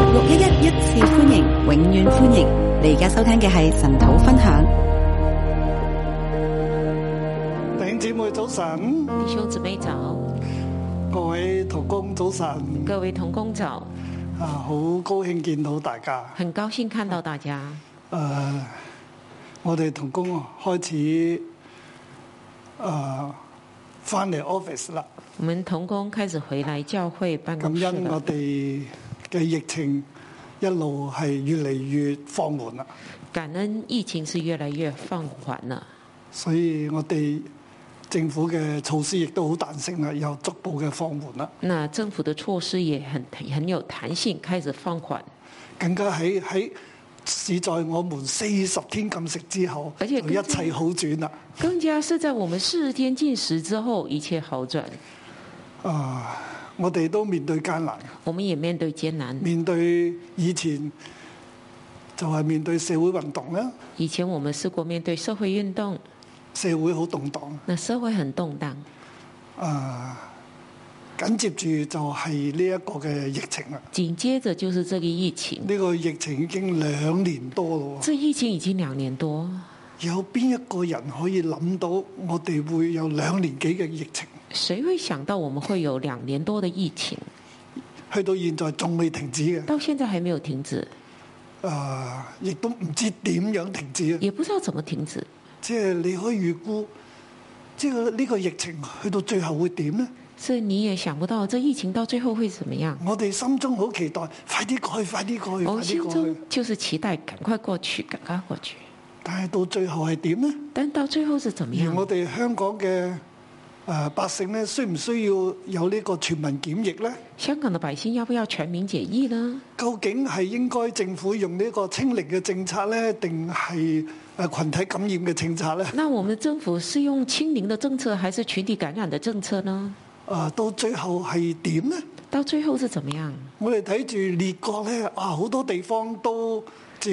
611一次歡迎，永遠歡迎。你而家收聽嘅係神土分享。 弟兄姊妹早晨， 弟兄姊妹早， 各位同工早晨， 各位同工早。 好高興見到大家， 很高興看到大家。 我哋同工開始翻嚟 office 啦。 我們同工開始回來教會辦公室了。 咁因我哋嘅疫情一路係越嚟越放緩啦。 感恩疫情是越來越放緩了， 所以我哋政府嘅措施亦都好彈性啦，又逐步嘅放緩啦。 那政府的措施也很有彈性，開始放緩。 更加是在我們40天禁食之後， 而且一切好轉啦。 更加是在我們40天禁食之後，一切好轉。 我哋都面對艱難， 我們也面對艱難。 面對以前就係面對社會運動啦。 以前我們試過面對社會運動， 社會好動盪。 那社會很動盪。 緊接住就係呢一個嘅疫情啦。 緊接着就是這個疫情。 呢個疫情已經2年多咯。 這疫情已經2年多。 有邊一個人可以諗到我哋會有2年幾嘅疫情？ 誰會想到我們會有2年多的疫情？ 去到現在仲未停止嘅。 到現在還沒有停止。 亦都唔知點樣停止。 也不知道怎麼停止。 即係你可以預估，即係呢個疫情去到最後會點呢？ 所以你也想不到，這疫情到最後會怎麼樣？ 我哋心中好期待，快啲過去，快啲過去， 我心快啲過去。 中就是期待趕快過去，趕快過去。 但係到最後係點呢？ 但到最後是怎麼樣？ 而我哋香港嘅百姓呢，需唔需要有呢個全民檢疫呢？ 香港的百姓要不要全民檢疫呢？ 究竟係應該政府用呢個清零嘅政策呢，定係群體感染嘅政策呢？ 那我們的政府是用清零的政策，還是群體感染的政策呢？ 到最後係點呢？ 到最後是怎麼樣？ 我哋睇住列國呢，好多地方都照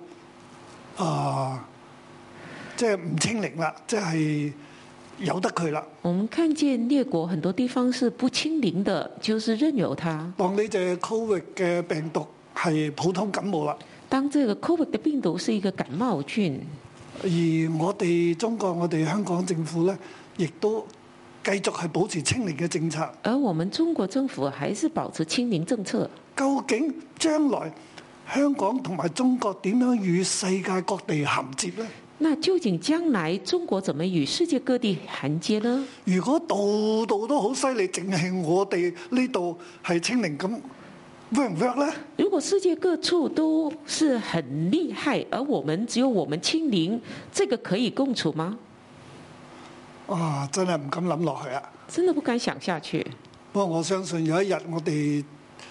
即係唔清零啦，即係由得佢啦。 我們看見列國很多地方是不清零的，就是任由它。 當呢隻 Covid 嘅病毒係普通感冒啦。 當這個 Covid 的病毒是一個感冒菌， 而我哋中國、我哋香港政府呢，亦都繼續係保持清零嘅政策。 而我們中國政府還是保持清零政策。 究竟將來香港同埋中國點樣與世界各地銜接呢？ 那究竟將來中國怎麼與世界各地銜接呢？ 如果度度都好犀利，淨係我哋呢度係清零，咁 work 唔 work 呢？ 如果世界各處都是很厲害，而我們只有我們清零，這個可以共處嗎？ 真係唔敢諗落去啊！ 真的不敢想下去。 不過我相信有一日我哋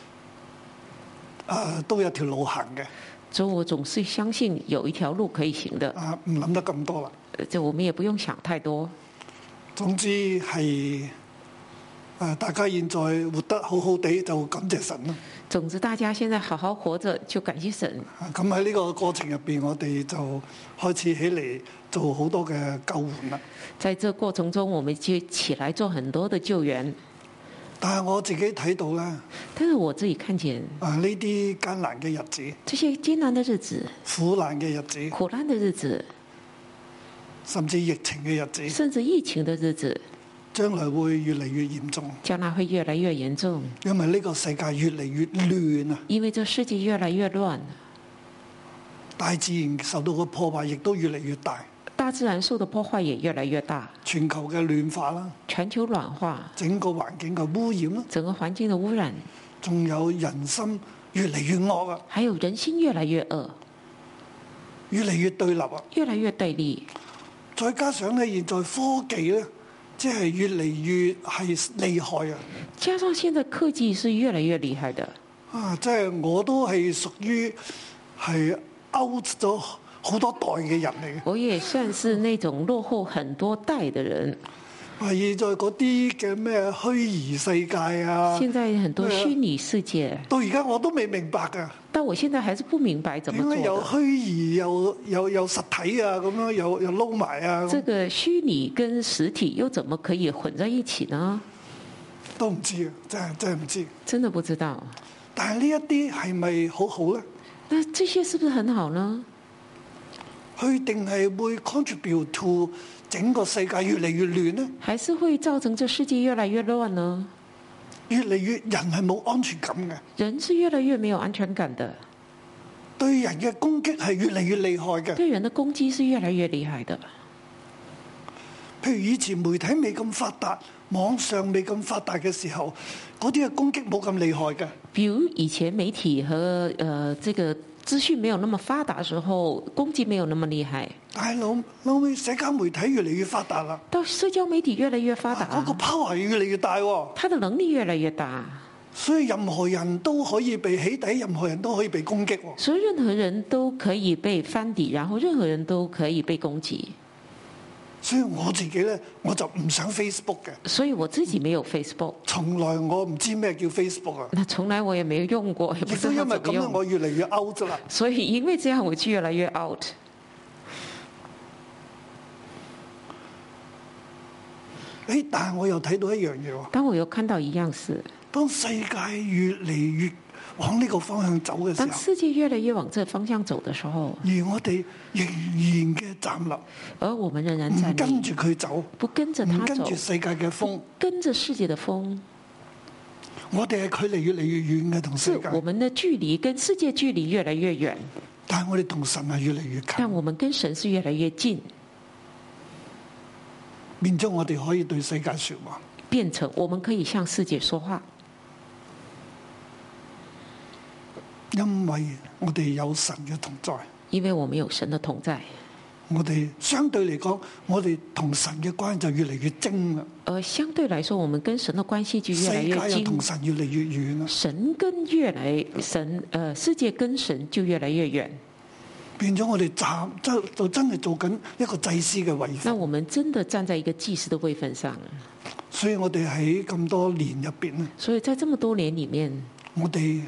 都有條路行嘅。 所以我總是相信有一條路可以行的。 唔諗得咁多啦。 就我們也不用想太多。總之係大家現在活得好好地，就感謝神啦。 總之大家現在好好活着，就感謝神。 咁喺呢個過程入邊，我哋就開始起嚟做好多嘅救援啦。 在這過程中，我們就起來做很多的救援。 但係我自己睇到咧， 但是我自己看見呢啲艱難嘅日子， 這些艱難的日子， 苦難嘅日子， 苦難的日子， 甚至疫情嘅日子， 甚至疫情的日子， 將來會越嚟越嚴重。 將來會越來越嚴重， 因為呢個世界越嚟越亂啊！ 因為這世界越來越亂， 大自然受到嘅破壞亦都越嚟越大。 大自然受的破壞也越來越大， 全球嘅暖化啦， 全球暖化， 整個環境嘅污染啦， 整個環境的污染， 仲有人心越嚟越惡啊， 還有人心越來越惡， 越嚟越對立啊， 越來越對立。 再加上咧，現在科技咧，即係越嚟越係厲害啊！ 加上現在科技是越來越厲害的即係我都係屬於係 out 咗好多代嘅人嚟嘅， 我也算是那種落後很多代的人。 現在嗰啲嘅咩虛擬世界啊， 現在很多虛擬世界， 到而家我都未明白㗎。 但我現在還是不明白怎麼做的。 點解有虛擬有實體啊？咁樣又撈埋啊？ 這個虛擬跟實體又怎麼可以混在一起呢？ 都唔知啊，真係唔知。 真的不知道。 但係呢一啲係咪好好呢？ 那這些是不是很好呢？ 佢定係會 contribute to 整個世界越嚟越亂呢？ 還是會造成這世界越來越亂呢？ 越嚟越人係冇安全感嘅， 人是越來越沒有安全感的， 對人嘅攻擊係越嚟越厲害嘅。 對人的攻擊是越來越厲害的。 譬如以前媒體未咁發達，網上未咁發達嘅時候，嗰啲嘅攻擊冇咁厲害嘅。 比如以前媒體和這個資訊沒有那麼發達的時候，攻擊沒有那麼厲害。 但係後尾社交媒體越嚟越發達啦， 到社交媒體越來越發達， 嗰個 power 越嚟越大喎。 它的能力越來越大， 所以任何人都可以被起底，任何人都可以被攻擊喎。 所以任何人都可以被翻底，然後任何人都可以被攻擊。 所以我自己咧，我就唔上 Facebook 嘅。 所以我自己沒有 Facebook， 從來我唔知咩叫 Facebook 啊。 那從來我也沒有用過，也不亦都知道因為咁樣， 怎麼用。 我越嚟越 out 啦。 所以因為這樣，我就越來越 out。 但係我又睇到一樣嘢喎。 當我又看到一樣事， 當世界越嚟越往呢個方向走嘅時當候， 世界越來越往這方向走的時候， 而我哋仍然嘅站立， 而我們仍然站唔跟立， 住佢走， 不跟着唔他走跟住，世界嘅風， 跟着世界的風， 我哋係距離越嚟越遠嘅同世界， 是我們的距離跟世界距離越來越遠， 但係我哋同神係越嚟越近， 但我們跟神是越來越近， 變咗我哋可以對世界說話。 變成我們可以向世界說話， 因為我哋有神嘅同在， 因為我們有神的同在。 我哋相對嚟講，我哋同神嘅關係就越嚟越精啦。 而相對來說，我們跟神的關係就越來世越近界又同，神越嚟越遠啦， 世界跟神就越來越遠。 變咗我哋真係做緊一個祭司嘅位份。 那我們真的站在一個祭司的位份上， 所以我哋喺咁多年入邊咧， 所以在這麼多年裡面， 我哋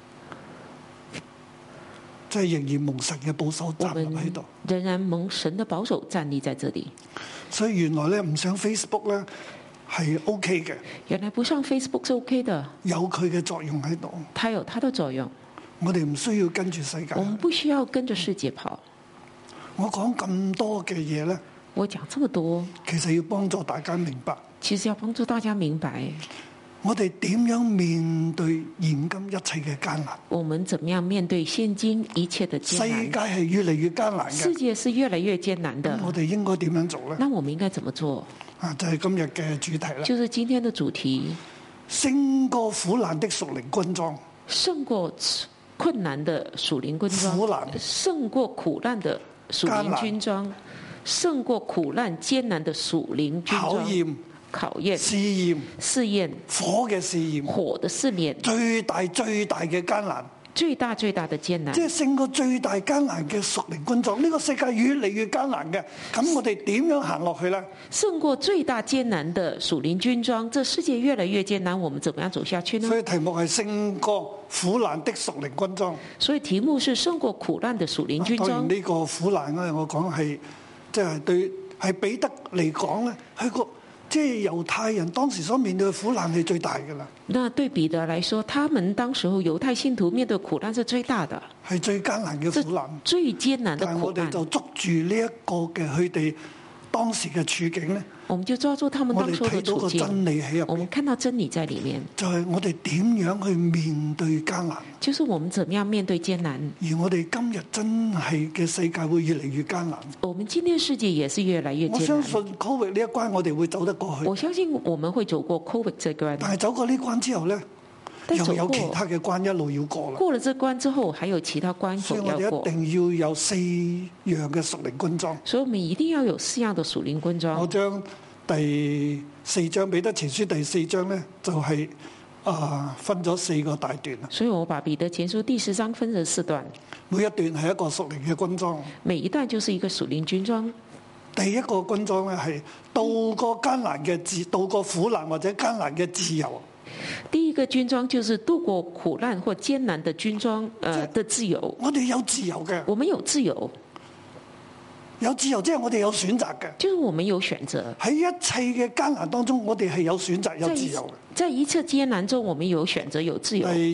即係仍然蒙神嘅保守我站立喺們度。 仍然蒙神的保守站立在這裡。 所以原來咧唔上 Facebook 咧係 OK 嘅， 原來不上 Facebook 是 OK 的， 有佢嘅作用喺度。 它有它的作用。 我哋唔需要跟住世界我。們不需要跟着世界跑。 我講咁多嘅嘢咧， 我講這麼多， 其實要幫助大家明白， 其實要幫助大家明白， 我哋點樣面對現今一切嘅艱難。 我們怎麼樣面對現今一切的艱世難。 界係越嚟越艱難嘅， 世界是越來越艱難的。 我哋應該點樣做咧？ 那我們應該怎麼做？ 就係今日嘅主題啦。 就是今天的主題， 勝過苦難的屬靈軍裝。 勝過困難的屬靈軍裝， 苦難勝過苦難的屬靈軍裝，勝過苦難艱難的屬靈軍裝，考驗、 試驗、火嘅試驗、 火的試驗， 最大嘅艱難， 最大的艱難， 即係勝過最大艱難嘅屬靈軍裝。呢個世界越嚟越艱難嘅，咁我哋點樣行落去呢？ 勝過最大艱難的屬靈軍裝，這世界越來越艱難，我們怎麼樣走下去呢？ 所以題目係勝過苦難的屬靈軍裝。 所以題目是勝過苦難的屬靈軍裝。 當然呢個苦難咧，我講係即係對係彼得嚟講咧，佢個即係猶太人當時所面對嘅苦難係最大嘅啦。 那對彼得來說，他們當時候猶太信徒面對苦難是最大的， 係最艱難嘅苦難， 最艱難的苦難。 但係我哋就捉住呢一個嘅佢哋當時嘅處境咧， 我們就抓住他們當時的處境。 我哋睇到個真理喺入邊， 我們看到真理在裡面， 就係我哋點樣去面對艱難， 就是我們怎麼樣面對艱難。 而我哋今日真係嘅世界會越嚟越艱難。 我們今天世界也是越來越艱難。 我相信 COVID 呢一關我哋會走得過去。 我相信我們會走過 COVID 這關。 但係走過呢關之後咧，又有其他嘅關一路要過啦。 過了這關之後，還有其他關所以口要過。 我哋一定要有4樣嘅屬靈軍裝。 所以我們一定要有4樣的屬靈軍裝。 我將第4章彼得前書第4章咧，就係分咗4個大段啦。 所以我把彼得前書第10章分成4段， 每一段係一個屬靈嘅軍裝。 每一段就是一個屬靈軍裝。 第一個軍裝咧係渡過艱難嘅渡過苦難或者艱難嘅自由。 第一個軍裝就是渡過苦難或艱難的軍裝，的自由。 我哋有自由嘅， 我們有自由， 有自由即係我哋有選擇嘅。 就是我們有選擇。 喺一切嘅艱難當中，我哋係有選擇、有自由嘅。 在一切艱難中，我們有選擇、有自由。 第1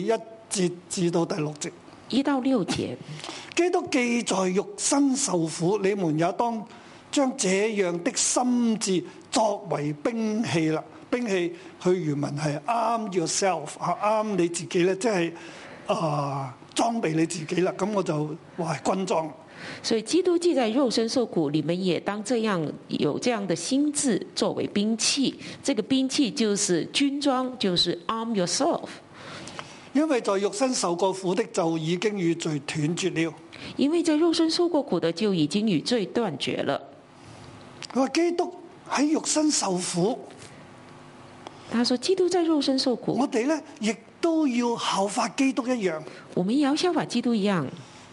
節至到第6節。 1到6節， 基督既在肉身受苦，你們也當將這樣的心志作為兵器啦。兵器佢原文係 arm yourself， 啱你自己咧，即係裝備你自己啦。咁我就話係軍裝。 所以基督既在肉身受苦，你們也當這樣有這樣的心志作為兵器。這個兵器就是軍裝，就是 arm yourself。 因為在肉身受過苦的就已經與罪斷絕了。 因為在肉身受過苦的就已經與罪斷絕了。 佢話基督喺肉身受苦。 他說基督在肉身受苦。 我哋咧亦都要效法基督一樣。 我們也要效法基督一樣。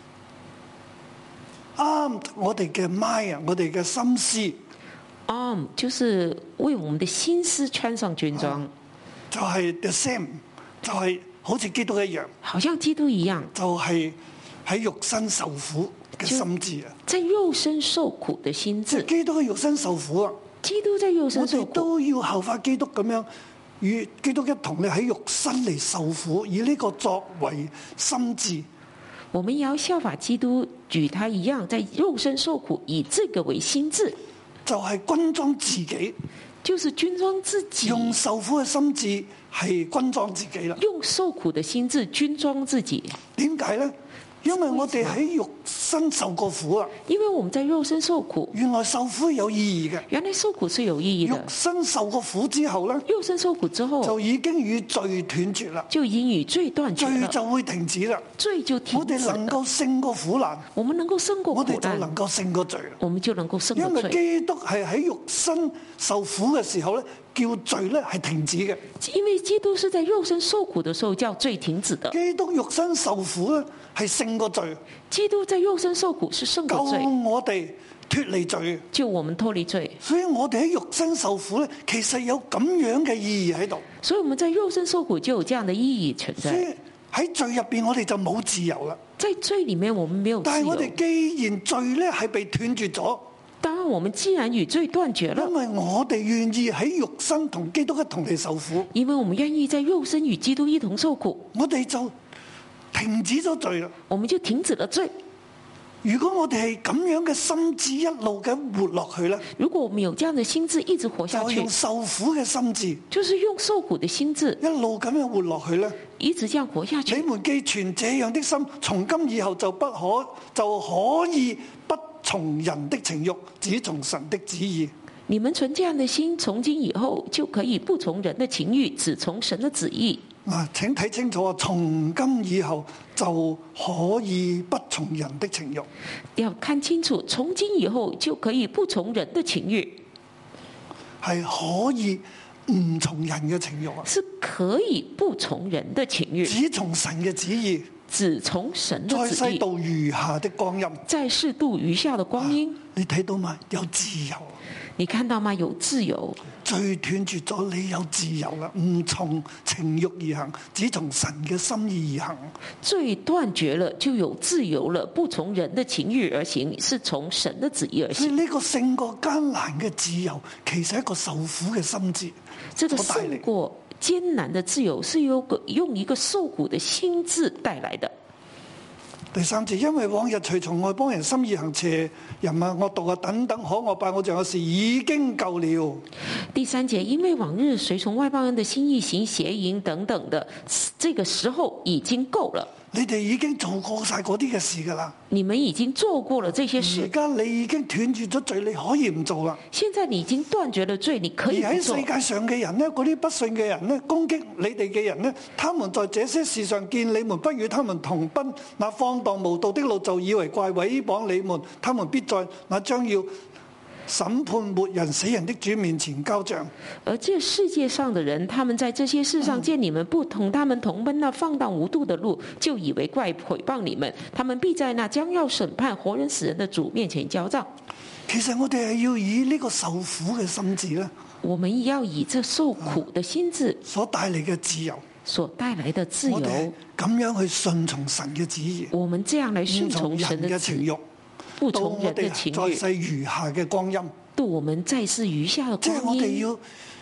我哋嘅 mind， 我哋嘅心思。 就是為我們的心思穿上軍裝。 就係 the same， 就係好似基督一樣。 好像基督一樣。就係喺肉身受苦嘅心志啊！ 在肉身受苦嘅心志。 基督嘅肉身受苦啊！ 基督在肉身受苦。 我哋都要效法基督咁樣，與基督一同咧喺肉身嚟受苦，以呢個作為心志。 我們也要效法基督，與他一樣，在肉身受苦，以這個為心志。 就係軍裝自己， 就是軍裝自己。 用受苦嘅心志係軍裝自己啦。 用受苦嘅心志軍裝自己。 點解呢？因為我哋喺肉身受過苦啊！ 因為我們在肉身受苦， 原來受苦有意義嘅。 原來受苦是有意義的。 肉身受過苦之後呢， 肉身受苦之後就已經與罪斷絕啦。 就已經與罪斷絕了， 罪就會停止啦。 罪就停止。 我哋能夠勝過苦難， 我們能夠勝過苦難， 我哋就能夠勝過罪。 我們就能夠勝過罪。 因為基督係喺肉身受苦嘅時候咧，叫罪咧係停止嘅。 因為基督是在肉身受苦的時候叫罪停止的。 基督肉身受苦咧係勝過罪。 基督在肉身受苦是勝過罪。 救我哋脫離罪， 救我們脫離罪。 所以我哋喺肉身受苦咧，其實有咁樣嘅意義喺度。 所以我們在肉身受苦就有這樣的意義存在。 所以喺罪入邊，我哋就冇自由啦。 在罪裡面，我們沒有自由。 但係我哋既然罪咧係被斷絕咗， 當然我們既然與罪斷絕了， 因為我哋願意喺肉身同基督一同嚟受苦， 因為我們願意在肉身與基督一同受苦， 我哋就停止咗罪啦。 我們就停止了罪。 如果我哋係咁樣嘅心志一路咁活落去咧， 如果我們有這樣的心志一直活下去， 就用受苦嘅心志， 就是用受苦的心志一路咁樣活落去咧， 一直這樣活下去。 你們既存這樣的心，從今以後就可以不從人的情慾，只從神的旨意。 你們存這樣的心，從今以後就可以不從人的情慾，只從神的旨意。 請睇清楚啊！從今以後就可以不從人的情慾。 要看清楚，從今以後就可以不從人的情慾， 係可以唔從人嘅情慾啊！ 是可以不從人的情慾， 只從神嘅旨意， 只從神的旨意。 在世度餘下的光陰， 在世度餘下的光陰， 你睇到嗎？有自由。 你看到嗎？有自由。 罪斷絕咗，你有自由啦，唔從情慾而行，只從神嘅心意而行。 罪斷絕了，就有自由了，不從人的情慾而行，是從神的旨意而行。 所以呢個勝過艱難嘅自由，其實係一個受苦嘅心志。 這個勝過艱難的自由，是用一個受苦的心志帶來的。 第3節，因為往日隨從外邦人心意行邪淫啊、惡毒啊等等可惡拜偶像嘅事已經夠了。 第3節，因為往日隨從外邦人的心意行邪淫等等的，這個時候已經夠了。 你哋已經做過晒嗰啲嘅事㗎啦。 你們已經做過了這些事。 而家你已經斷絕咗罪，你可以唔做啦。 現在你已經斷絕了罪，你可以不做。 而喺世界上嘅人呢，嗰啲不信嘅人呢，攻擊你哋嘅人呢，他們在這些事上見你們不與他們同奔，那放蕩無道的路就以為怪，毀謗你們，他們必在那將要審判活人死人的主面前交賬。 而這世界上的人，他們在這些事上見你們不同他們同奔那放蕩無度的路，就以為怪，毀謗你們，他們必在那將要審判活人死人的主面前交賬。 其實我哋係要以呢個受苦嘅心志咧， 我們要以這受苦的心志所帶嚟嘅自由， 所帶來的自由， 我哋咁樣去順從神嘅旨意。 我們這樣來順從神的旨意。不從人的情慾， 在世餘下嘅光陰， 度我們在世餘下的光陰。 即係我哋要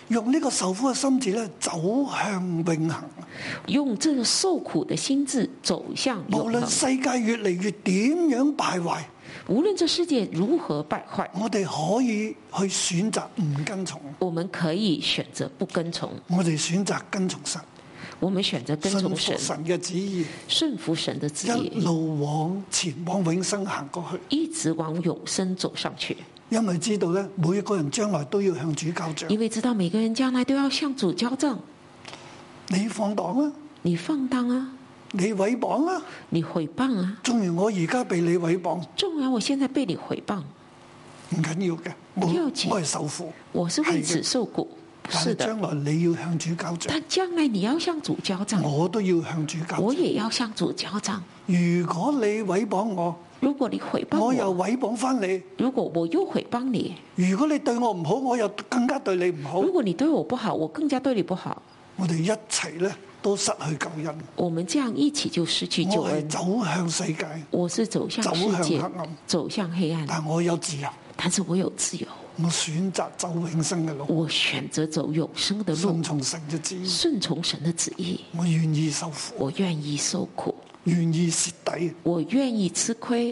用呢個受苦嘅心志咧走向永恆。 用這個受苦的心志走向永無論恆。 世界越嚟越點樣敗壞， 無論這世界如何敗壞， 我哋可以去選擇唔跟從。 我們可以選擇不跟從， 我哋選擇跟從神， 我們選擇跟從順神服，神嘅旨意， 順服神的旨一意， 路往前往永生行過去。 一直往永生走上去。 因為知道咧，每一個人將來都要向主交賬。 因為知道每個人將來都要向主交賬。 你放蕩啊， 你放蕩啊， 你毀謗啊， 你毀謗啊， 縱然我而家被你毀謗， 縱然我現在被你毀謗， 唔緊要嘅，我不要緊係受苦。 我是為此受苦。 但係是的， 將來你要向主交賬， 但將來你要向主交賬， 我都要向主交賬。 我也要向主交賬。 如果你毀謗我， 如果你毀謗我又我， 毀謗翻你； 如果我又毀謗你， 如果你對我唔好，我又更加對你唔好。 如果你對我不好，我更加對你不好。 我哋一齊咧都失去救恩。 我們這樣一起就失去救我係恩。 走向世界， 我是走向世界， 走向黑暗， 走向黑暗， 但我有自由， 但是我有自由， 我選擇走永生嘅路， 我選擇走永生的路順，從神嘅旨意。 順從神的旨意。 我願意受苦， 我願意受苦， 願意蝕底。 我願意吃虧。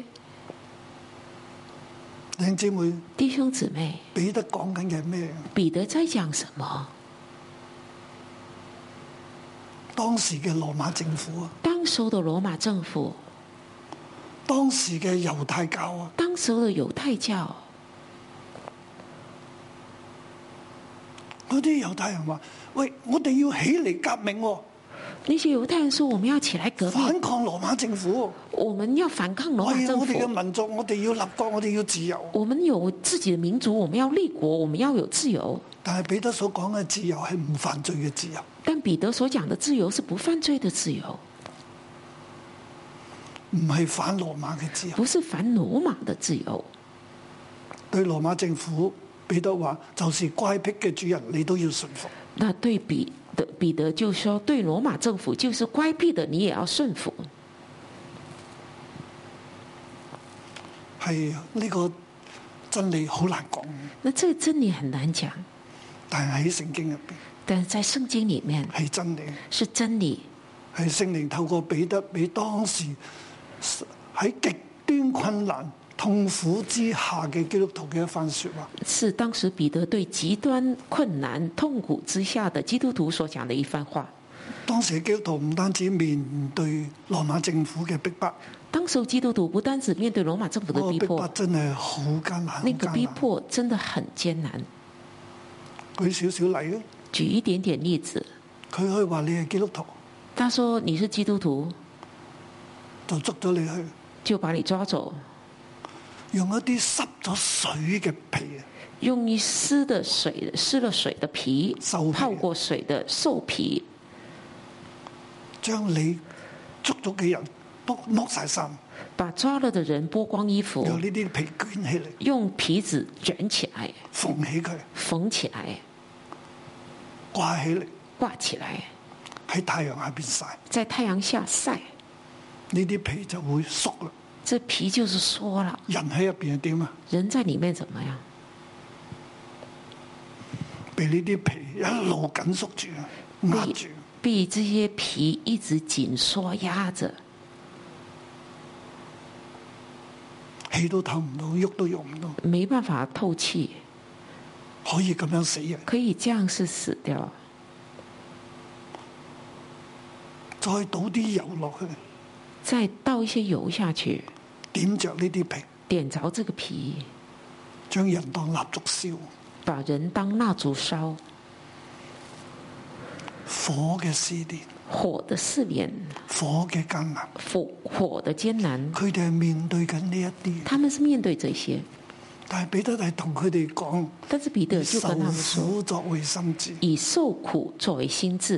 弟兄姊妹， 弟兄姊妹， 彼得講緊嘅係咩？ 彼得在講什麼？ 當時嘅羅馬政府啊， 當時的羅馬政府， 當時嘅猶太教啊， 當時的猶太教， 嗰啲猶太人話：喂，我哋要起嚟革命喎， 那些猶太人說我們要起來革命， 反抗羅馬政府。 我們要反抗羅馬政為我哋嘅府， 民族，我哋要立國，我哋要自由。 我們有自己的民族，我們要立國，我們要有自由。 但係彼得所講嘅自由係唔犯罪嘅自由， 但彼得所講的自由是不犯罪的自由， 唔係反羅馬嘅自由。 不是反羅馬的自由。 對羅馬政府，彼得話：就是乖僻嘅主人，你都要順服。 那對彼得就說，對羅馬政府就是乖僻的，你也要順服。 係呢個真理好難講， 那這個真理很難講， 但係喺聖經入邊但是在聖經裡面係真理， 是真理。 係聖靈透過彼得俾當時喺極端困難痛苦之下嘅基督徒嘅一番説話。 是當時彼得對極端困難痛苦之下的基督徒所講的一番話。 當時嘅基督徒唔單止面對羅馬政府嘅逼迫， 當時基督徒不單止面對羅馬政府的逼迫， 真係好艱難。 那個逼迫真的很艱難。 舉少少例啊， 舉一點點例子， 佢可以話你係基督徒， 他說你是基督徒， 就捉咗你去， 就把你抓走， 用一啲濕咗水嘅皮， 用一濕了水的皮， 獸皮泡過水的獸皮， 將你捉咗嘅人都剝晒衫， 把抓了的人剝光衣服， 由呢啲皮捲起嚟， 用皮子捲起來， 縫起佢， 縫起來， 掛起嚟， 掛起來， 喺太陽下邊曬， 在太陽下曬， 呢啲皮就會縮啦。 這皮就是縮了。 人喺入邊係點啊？ 人在裡面怎麼樣？ 被呢啲皮一路緊縮住，壓住。 被這些皮一直緊縮壓着， 氣都透唔到，喐都喐唔到， 沒辦法透氣， 可以咁樣死人。 可以這樣是死掉。 再倒啲油落去， 再倒一些油下去， 點着呢啲皮， 點着這個皮， 將人當蠟燭燒， 把人當蠟燭燒， 火嘅試煉， 火的試煉， 火嘅艱難， 火的艱難， 佢哋係面對緊呢一啲。 他們是面對這些， 但係彼得係同佢哋講， 但是彼得就跟他們受苦說， 作為心志。 以受苦作為心志。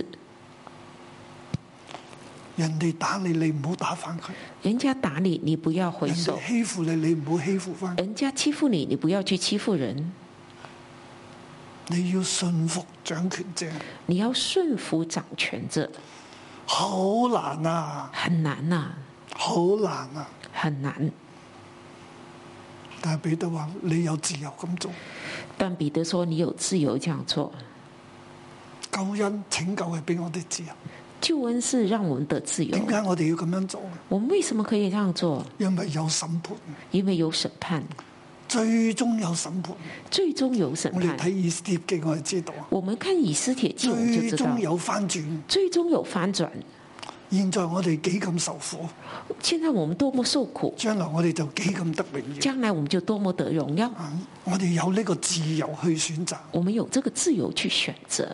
人哋打你，你唔好打翻佢； 人家打你，你不要回手； 人哋欺負你，你唔好欺負翻。 人家欺負你，你不要去欺負人。 你要順服掌權者， 你要順服掌權者， 好難啊！ 很難啊， 好難啊！ 很難。 但係彼得話：你有自由咁做。 但彼得說：你有自由這樣做。 救恩拯救係俾我哋自由。 救恩是讓我們得自由。 點解我哋要咁樣做？ 我們為什麼可以這樣做？ 因為有審判。 因為有審判。 最終有審判。 最終有審判。 我哋睇以斯帖記，我哋知道。 我們看以斯帖記，我們就知道。 最終有翻轉。 最終有翻轉。 現在我哋幾咁受苦。 現在我們多麼受苦。 將來我哋就幾咁得榮耀。 將來我們就多麼得榮耀。 我哋有呢個自由去選擇。 我們有這個自由去選擇。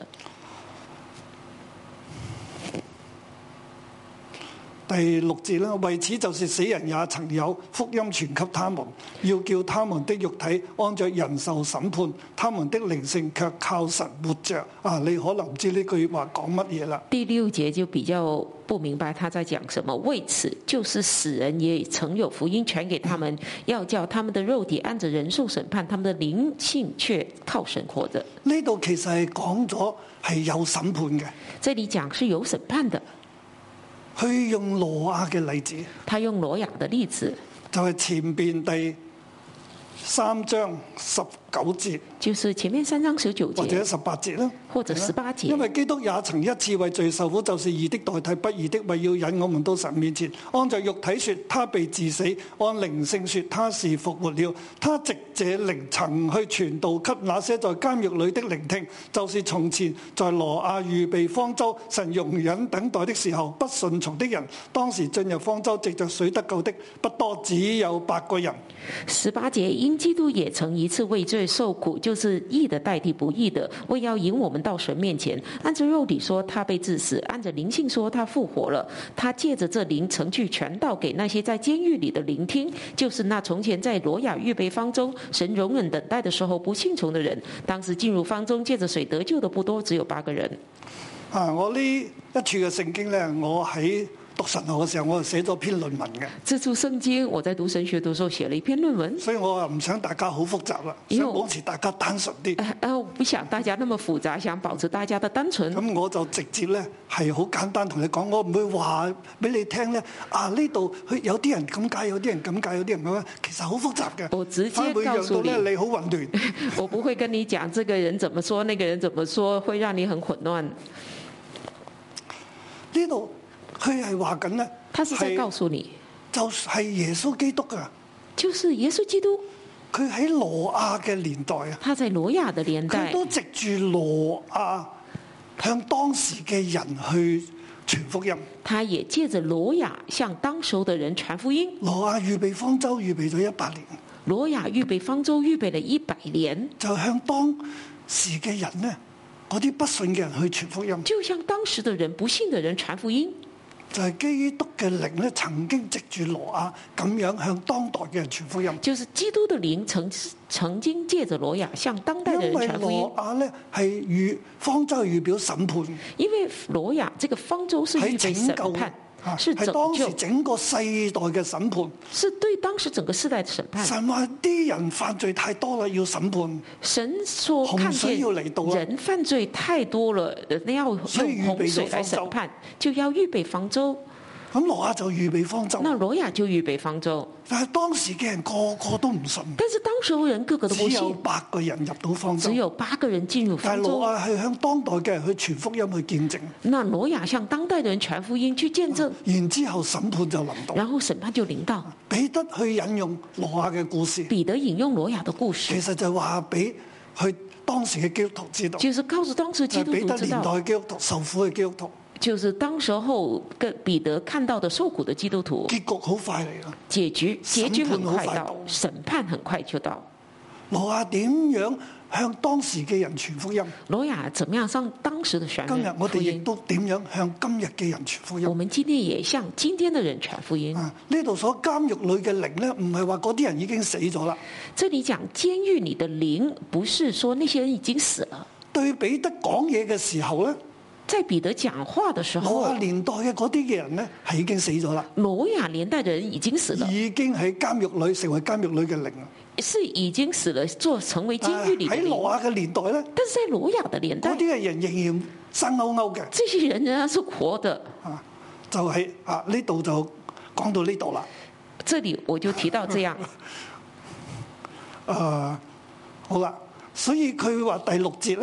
第6節啦，為此就是死人也曾有福音傳給他們，要叫他們的肉體按着人受審判，他們的靈性卻靠神活着。你可能唔知呢句話講乜嘢啦。 第6節就比較不明白他在講什麼。為此就是死人也曾有福音傳給他們，要叫他們的肉體按着人受審判，他們的靈性卻靠神活着。 呢度其實係講咗係有審判嘅。 這裡講是有審判的。 去用挪亞嘅例子， 他用挪亞的例子， 就係前邊第3章19節， 就是前面3章19節， 或者18節啦， 或者18節。 因為基督也曾一次為罪受苦，就是義的代替不義的，為要引我們到神面前。按照肉體說，他被治死；按靈性說，他是復活了。他藉這靈曾去傳道給那些在監獄裏的聆聽，就是從前在羅亞預備方舟，神容忍等待的時候，不順從的人，當時進入方舟藉着水得救的不多，只有8個人。 18節，因基督也曾一次為罪受苦，就是義的代替不義的，為要引我們到神面前。按着肉體說，他被治死；按着靈性說，他復活了。他借着這靈曾去傳道給那些在監獄裏的聆聽，就是那從前在羅亞預備方舟，神容忍等待的時候不信從的人。當時進入方舟借着水得救的不多，只有8個人。 我呢一處嘅聖經呢，我喺讀神學嘅時候，我就寫咗篇論文嘅。 這處聖經我在讀神學的時候寫了一篇論文， 所以我又唔想大家好複雜啦，想保持大家單純啲。 我不想大家那麼複雜，想保持大家的單純。 咁我就直接咧係好簡單同你講，我唔會話俾你聽咧。呢度有啲人咁解，有啲人咁解，有啲人咁樣，其實好複雜嘅。 我直接告訴你， 會讓到咧你好混亂。 我不會跟你講這個人怎麼說，那個人怎麼說，會讓你很混亂。呢度佢係話緊咧， 他是在告訴你， 就係耶穌基督啊， 就是耶穌基督。 佢喺挪亞嘅年代啊， 他在挪亞的年代， 佢都藉住挪亞向當時嘅人去傳福音。 他也借着挪亞向當時的人傳福音。 挪亞預備方舟預備咗100年， 挪亞預備方舟預備了100年， 就向當時嘅人呢，嗰啲不信嘅人去傳福音， 就向當時的人不信的人傳福音。 就係基督嘅靈咧，曾經藉住挪亞咁樣向當代嘅人傳福音。 就是基督的靈曾經借着挪亞向當代的人傳福音。 因為挪亞咧係方舟預表審判， 因為挪亞這個方舟是預備審判。 係當時整個世代嘅審判， 是對當時整個世代的審判。 神話啲人犯罪太多啦，要審判。 神說看見人犯罪太多了，你要用洪水來審判，就要預備方舟。 咁挪亞就預備方舟， 那挪亞就預備方舟。 但係當時嘅人個個都唔信， 但是當時嘅人個個都不信， 只有8個人入到方舟， 只有8個人進入方舟。 但係挪亞係向當代嘅人去傳福音去見證。 那挪亞向當代嘅人傳福音去見證， 然之後審判就臨到， 然後審判就臨到。 彼得去引用挪亞嘅故事， 彼得引用挪亞嘅故事， 其實就話俾佢當時嘅基督徒知道， 就是告訴當時基督徒知道， 彼得年代嘅基督徒受苦嘅基督徒。 就是當時候跟彼得看到的受苦的基督徒， 結局好快嚟啦， 結局很快到，審判很快就到。 挪亞點樣向當時嘅人傳福音？ 挪亞怎麼樣向當時的傳福音？ 今日我哋亦都點樣向今日嘅人傳福音？ 我們今天也向今天的人傳福音。 呢度所監獄裏嘅靈咧，唔係話嗰啲人已經死咗啦。 這裡講監獄裡的靈，不是說那些人已經死了。 對彼得講嘢嘅時候咧， 在彼得講話的時候， 挪亞年代嘅嗰啲嘅人咧係已經死咗啦。 挪亞年代嘅人已經死了， 已經喺監獄裏成為監獄裏嘅靈啦。 是已經死了，成為監獄裡嘅靈。 喺挪亞嘅年代咧， 但是在挪亞嘅年代， 嗰啲嘅人仍然生勾勾嘅。 這些人仍然是活的。 就係呢度就講到呢度啦。 這裡我就提到這樣。 好啦，所以佢話第6節咧。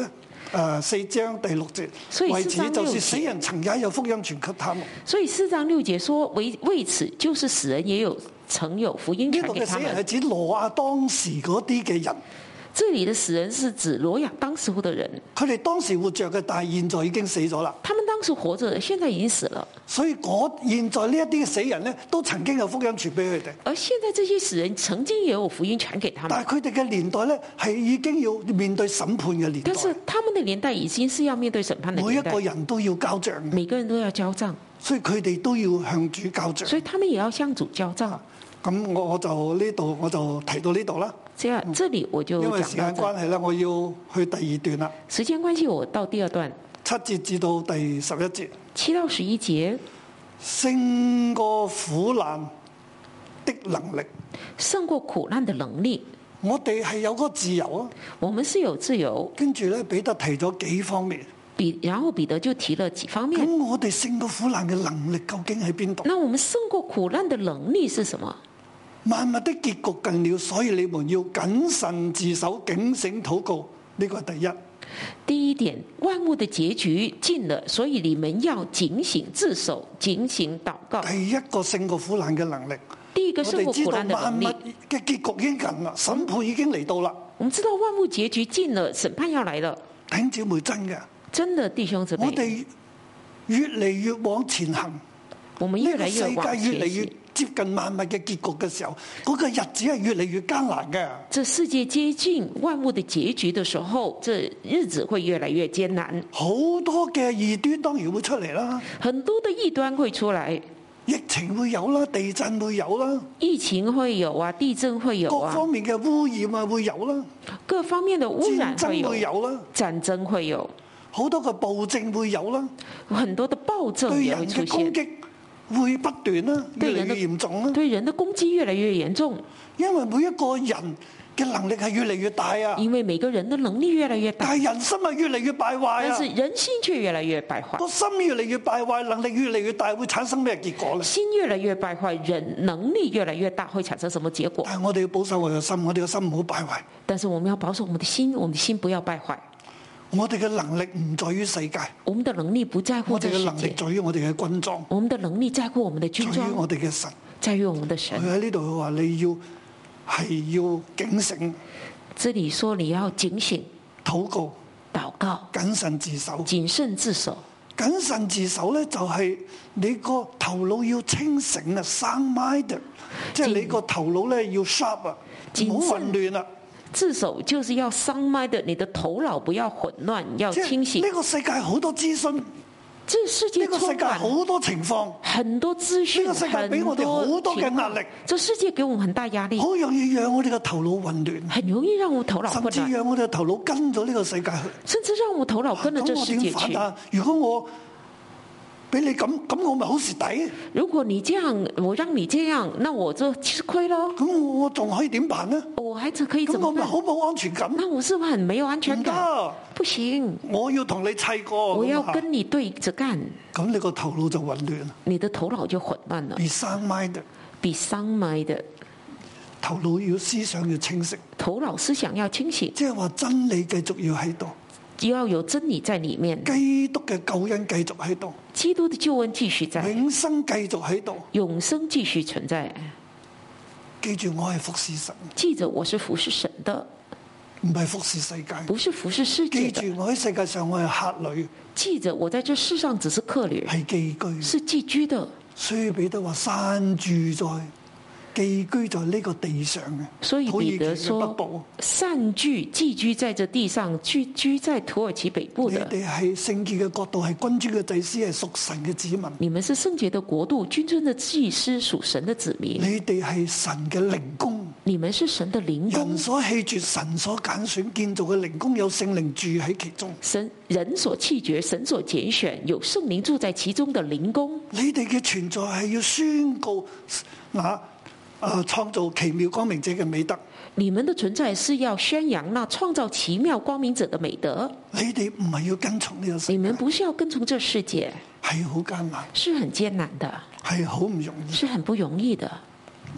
4章第6節， 所以為 4章6節此就是死人曾也有福音傳給他們。 所以4章6節說為此就是死人也有曾有福音傳呢度給他們。 嘅死人係指挪亞當時嗰啲嘅人， 這裡的死人是指羅亞當時候的人， 佢哋當時活着嘅，但係現在已經死咗啦。 他們當時活着，現在已經死了。 所以現在呢一啲嘅死人咧，都曾經有福音傳俾佢哋。 而現在這些死人曾經也有福音傳給他們， 但係佢哋嘅年代咧，係已經要面對審判嘅年代。 但是他們的年代已經是要面對審判的每一年代， 個人都要交賬， 每個人都要交賬， 所以佢哋都要向主交賬。 所以他們也要向主交賬。 咁我就呢度我就提到呢度啦。 這裡我就因為時間講到關係咧，我要去第2段啦。 時間關係，我到第2段 7節至到第11節。 7到11節， 勝過苦難的能力， 勝過苦難的能力。 我哋係有嗰個自由啊。 我們是有自由。 跟住咧，彼得提咗幾方面。 然後彼得就提了幾方面。 咁我哋勝過苦難嘅能力究竟喺邊度？ 那我們勝過苦難的能力是什麼？ 萬物的結局近了，所以你們要謹慎自守，警醒禱告。呢個係第一。 第一點，萬物的結局近了，所以你們要警醒自守，警醒禱告。 第一個勝過苦難嘅能力。 第一個勝過苦難的能力。 我哋知道萬物嘅結局已經近啦，審判已經嚟到啦。 我們知道萬物結局近了，審判要來了。 弟兄姊妹，真嘅， 真的弟兄姊妹， 我哋越嚟越往前行， 我們越來越往前行。 越嚟越接近萬物嘅結局嘅時候，嗰個日子係越嚟越艱難嘅。 這世界接近萬物的結局的時候，這日子會越來越艱難。 好多嘅異端當然會出嚟啦， 很多的異端會出來， 疫情會有啦，地震會有啦， 疫情會有啊，地震會有啊， 各方面嘅污染啊會有啦， 各方面的污染會有， 戰爭會有啦， 戰爭會有， 好多嘅暴政會有啦， 很多的暴政對也會出人嘅攻現。 擊會不斷啦，越嚟越嚴重啦。 對人的攻擊越來越嚴重， 因為每一個人嘅能力係越嚟越大啊， 因為每個人的能力越來越大， 但係人心係越嚟越敗壞啊。 但是人心卻越來越敗壞。 個心越嚟越敗壞，能力越嚟越大，會產生咩結果咧？ 心越來越敗壞，人能力越來越大，會產生什麼結果？ 但係我哋要保守我哋嘅心，我哋嘅心唔好敗壞。 但是我們要保守我們的心，我們的心不要敗壞。 我哋嘅能力唔在於世界， 我們的能力不在乎我哋這世嘅能力界， 在於我哋嘅軍裝， 我們的能力在乎我們的軍在於裝， 我哋嘅神， 在於我們的神。 佢喺呢度話你要警醒， 這裡說你要警醒、 禱告、 禱告、 謹慎自守。 謹慎自守。 謹慎自守咧，就係你個頭腦要清醒啊 ，sound mind， 即係你個頭腦咧要 sharp 啊，唔好混亂啊。 自守就是要sound mind，你的頭腦不要混亂，要清醒。 呢個世界好多資訊， 這世界呢個世界好多情況， 很多資訊， 呢個世界俾我哋好多嘅壓力。 這世界給我們很大壓力， 好容易讓我哋嘅頭腦混亂， 很容易讓我頭腦混亂， 甚至讓我哋嘅頭腦跟咗呢個世界去。 甚至讓我頭腦跟咗這世界去。 如果我俾你咁我咪好蝕底。 如果你這樣，我讓你這樣，那我就吃虧咯。 咁我仲可以點辦呢？ 我還可以怎麼辦？ 咁我咪好冇安全感。 那我是不是很沒有安全感？不行， 我要同你砌過。 我要跟你對着幹。 咁你個頭腦就混亂。 你的頭腦就混亂了。 Be sound mind。 Be sound mind。 頭腦要思想要清晰。 頭腦思想要清晰。 即係話真理繼續要喺度。 要有真理在裏面， 基督嘅救恩繼續喺度， 基督的救恩繼續在， 永生繼續喺度， 永生繼續存在。 記住我係服侍神， 記着我是服侍神的， 唔係服侍世界， 不是服侍世界的。 記住我喺世界上我係客旅， 記着我在這世上只是客旅， 係寄居， 是寄居的。 所以彼得話散住在。寄居在呢個地上嘅， 所以彼得說散居寄居在這地上，寄居在土耳其北部的。 你哋係聖潔嘅國度，係君尊嘅祭司，係屬神嘅子民。 你們是聖潔的國度，君尊的祭司，屬神的子民。 你哋係神嘅靈宮， 你們是神的靈宮。 人所棄絕，神所揀選建造嘅靈宮，有聖靈住喺其中。 人所棄絕，神所揀選，有聖靈住在其中的靈宮。 你哋嘅存在係要宣告創造奇妙光明者嘅美德。 你們的存在是要宣揚那創造奇妙光明者的美德。 你哋唔係要跟從呢個世界， 你們不是要跟從這世界， 係好艱難， 是很艱難的， 係好唔容易， 是很不容易的。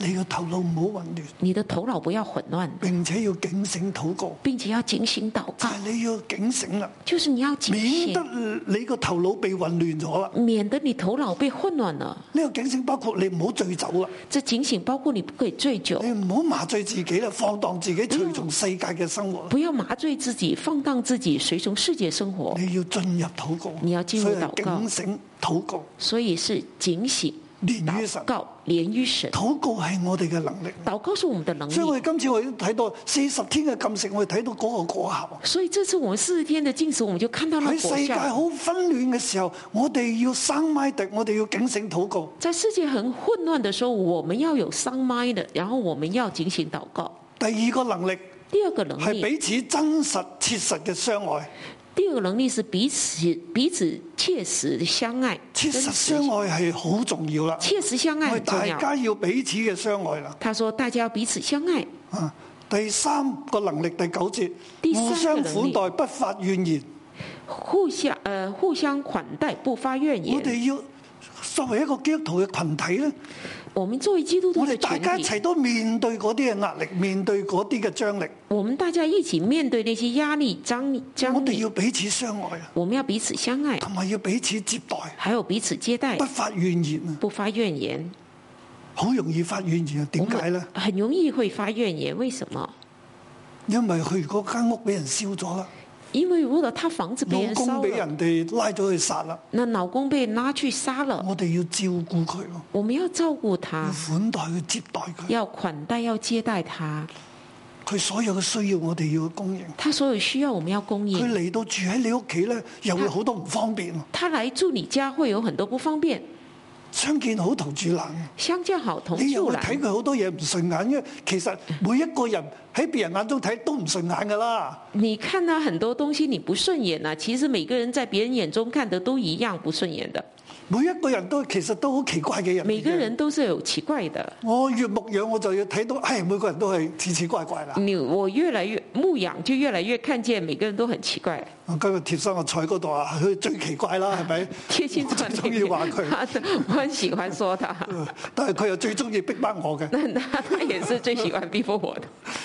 你個頭腦唔好混亂， 你的頭腦不要混亂， 並且要警醒禱告， 並且要警醒禱告。 就係你要警醒啦， 就是你要警醒， 免得你個頭腦被混亂咗啦。 免得你頭腦被混亂了。 呢個警醒包括你唔好醉酒啦， 這警醒包括你不可以醉酒， 你唔好麻醉自己啦，放蕩自己隨從世界嘅生活。 不要麻醉自己，放蕩自己，隨從世界生活。 你要進入禱告， 你要進入禱告， 警醒禱告， 所以是警醒。 連於神， 禱告連於神， 禱告係我哋嘅能力， 禱告是我們的能力。 所以我哋今次我哋睇到40天嘅禁食，我哋睇到嗰個果效。 所以這次我們40天的禁食，我們就看到了果效。 喺世界好紛亂嘅時候，我哋要生麥迪，我哋要警醒禱告。 在世界很混亂的時候，我們要有生麥的，然後我們要警醒禱告。 第二個能力， 第二個能力係彼此真實切實嘅相愛。 第二個能力是彼此切實的相愛， 切實相愛係好重要啦。 切實相愛很重要， 大家要彼此嘅相愛啦。 他說大家要彼此相愛。 第三個能力第9節，互相款待不發怨言， 互相款待不發怨言。 我哋要作為一個基督徒嘅群體咧， 我們作為基督徒的群體， 我哋大家一齊都面對嗰啲嘅壓力，面對嗰啲嘅張力。 我們大家一起面對那些壓力張力。 我哋要彼此相愛啊！ 我們要彼此相愛， 同埋要彼此接待， 還有彼此接待， 不發怨言啊！ 不發怨言， 好容易發怨言啊？點解咧？ 很容易會發怨言，為什麼？ 因為佢嗰間屋俾人燒咗啦。 因為如果他房子被人燒了， 老公俾人哋拉咗去殺啦， 那老公被拉去殺了， 我哋要照顧佢， 我們要照顧他， 要款待佢，接待佢， 要款待，要接待他。 佢所有嘅需要我哋要供應， 他所有需要我們要供應。 佢嚟到住喺你屋企咧，又會好多唔方便。 他來住你家會有很多不方便。 相見好同住難， 相見好同住難。 你又會睇佢好多嘢唔順眼，因為其實每一個人喺別人眼中睇都唔順眼噶啦。 你看他很多東西你不順眼啊，其實每個人在別人眼中看的都一樣不順眼的。 每一個人都其實都好奇怪嘅人， 每個人都是有奇怪的。 我越牧養我就要睇到，每個人都係奇奇怪怪啦。 我越來越牧養，就越來越看見每個人都很奇怪。 我今日貼身我坐喺嗰度啊，佢最奇怪啦，係咪？ 貼心坐最中意話佢， 我很喜歡說他， 但係佢又最中意逼迫我嘅。 他也是最喜歡逼迫我的。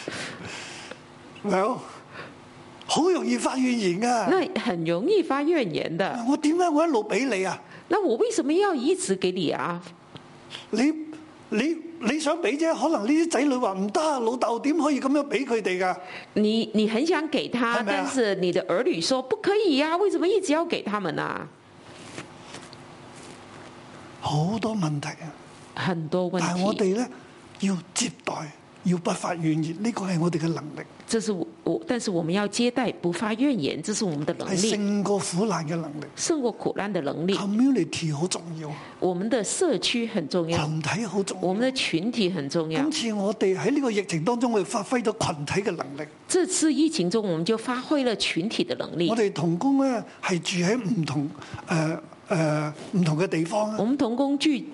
Well， 好容易發怨言噶。 那很容易發怨言的。 我點解我一路俾你啊？ 那我為什麼要一直給你啊？ 你想俾啫，可能呢啲仔女話唔得，老豆點可以咁樣俾佢哋噶？ 你很想給他，但是你的兒女說不可以呀，為什麼一直要給他們啊？ 好多問題啊， 很多問題。 但係我哋咧要接待，要不發怨言，呢個係我哋嘅能力。 但是我們要接待，不發怨言，這是我們的能力。 係勝過苦難嘅能力。 勝過苦難的能力。 Community 好重要。 我們的社區很重要。 群體好重要。 我們的群體很重要。 今次我哋喺呢個疫情當中，我哋發揮咗群體嘅能力。 這次疫情中，我們就發揮了群體的能力。 我哋同工咧係住喺唔同嘅地方。 我們同工聚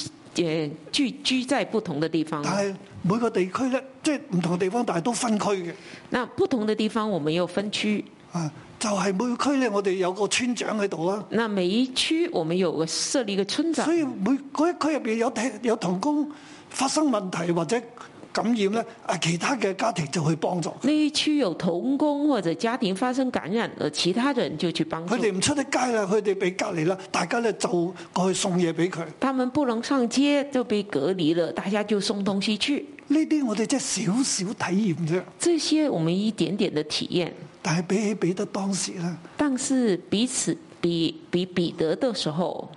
在不同的地方。 但係每個地區咧，即係唔同嘅地方，但係都分區嘅。 那不同的地方，我們有分區。 就係每個區咧，我哋有個村長喺度啦。 那每一區我們有設立一個村長。 所以嗰一區入邊有同工發生問題或者感染咧，其他嘅家庭就去幫助。 呢一區有同工或者家庭發生感染了，其他人就去幫助。 佢哋唔出得街啦，佢哋被隔離啦，大家咧就過去送嘢俾佢。 他們不能上街就被隔離了，大家就送東西去。 呢啲我哋即係少少體驗啫。 這些我們一點點的體驗。 但係比起彼得當時咧， 但是比彼得的時候，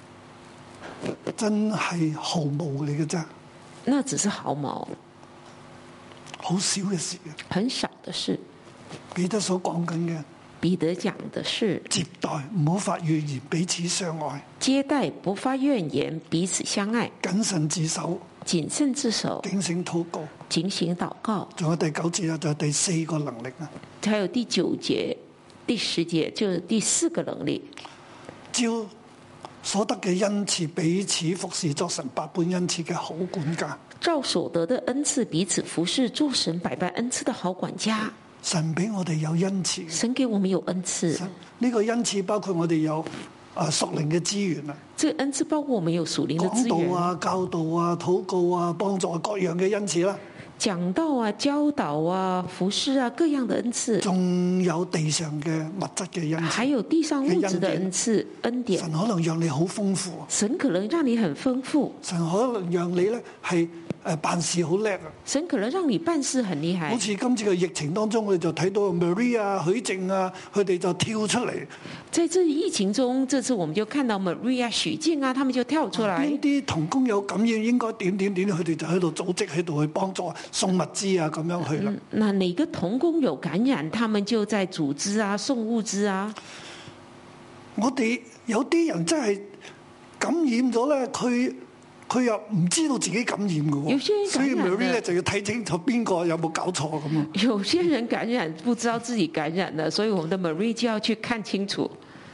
真係毫無嚟嘅啫。 那只是毫毛， 好少嘅事， 很少的事。 彼得所講緊嘅， 彼得講的是接待，唔好發怨言，彼此相愛。 接待不發怨言，彼此相愛。 謹慎自守， 謹慎自守。 警醒禱告， 警醒禱告。仲有第9節啊，就係第4個能力啊。 還有第9節、第10節，就是第4個能力。 照所得嘅恩賜彼此服侍，作神百般恩賜嘅好管家。 照所得的恩賜彼此服侍，做神百般恩賜的好管家。 神俾我哋有恩賜， 神給我們有恩賜。 呢個恩賜包括我哋有屬靈嘅資源啊， 這個恩賜包括我們有屬靈的資源， 講道啊、教導啊、禱告啊、幫助各樣嘅恩賜啦。 講道啊、教導啊、服侍啊，各樣的恩賜， 仲有地上嘅物質嘅恩賜， 還有地上物質的恩賜恩典。 神可能讓你好豐富， 神可能讓你很豐富， 神可能讓你咧係辦事好叻啊。 神可能讓你辦事很厲害。 好似今次嘅疫情當中，我哋就睇到 Maria 啊、許靜啊，佢哋就跳出嚟。 在這疫情中，這次我們就看到 Maria、許靜啊，他們就跳出來。 邊啲同工有感染，應該點，佢哋就喺度組織喺度去幫助送物資啊，咁樣去啦。 那哪個同工有感染，他們就在組織啊、送物資啊。 我哋有啲人真係感染咗咧，佢又唔知道自己感染嘅喎，所以 Maria 就要睇清楚邊個有冇搞錯咁啊。 有些人感染不知道自己感染了，所以我們的 Maria 就要去看清楚。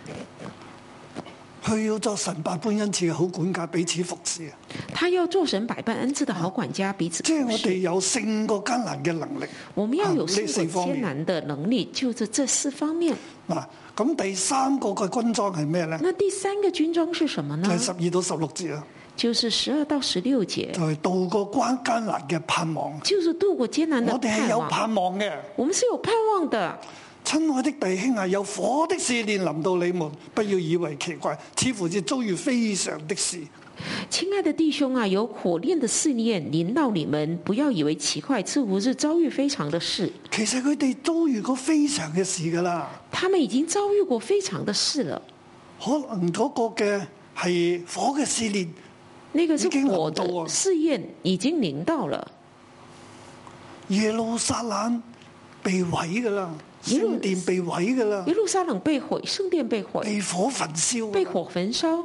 佢要做神百般恩賜嘅好管家，彼此服侍啊！ 他要做神百般恩賜的好管家，彼此服侍。 即係我哋有勝過艱難嘅能力。 我們要有勝過艱難的能力，就是這四方面。 嗱，咁第三個嘅軍裝係咩咧？ 那第三個軍裝是什麼呢？ 就係12到16節啊。 就是12到16節， 就係渡過艱難嘅盼望。 就是渡過艱難的盼望。 我哋係有盼望嘅。 我們是有盼望的。 親愛的弟兄啊，有火的試煉臨到你們，不要以為奇怪，似乎是遭遇非常的事。 親愛的弟兄啊，有火煉的試煉臨到你們，不要以為奇怪，似乎是遭遇非常的事。 其實佢哋遭遇過非常嘅事㗎啦。 他們已經遭遇過非常的事了。 可能嗰個嘅係火嘅試煉。 那個是火的試驗已經臨到了， 耶路撒冷被毀噶啦，聖殿被毀噶啦， 耶路撒冷被毀，聖殿被毀， 被火焚燒， 被火焚燒。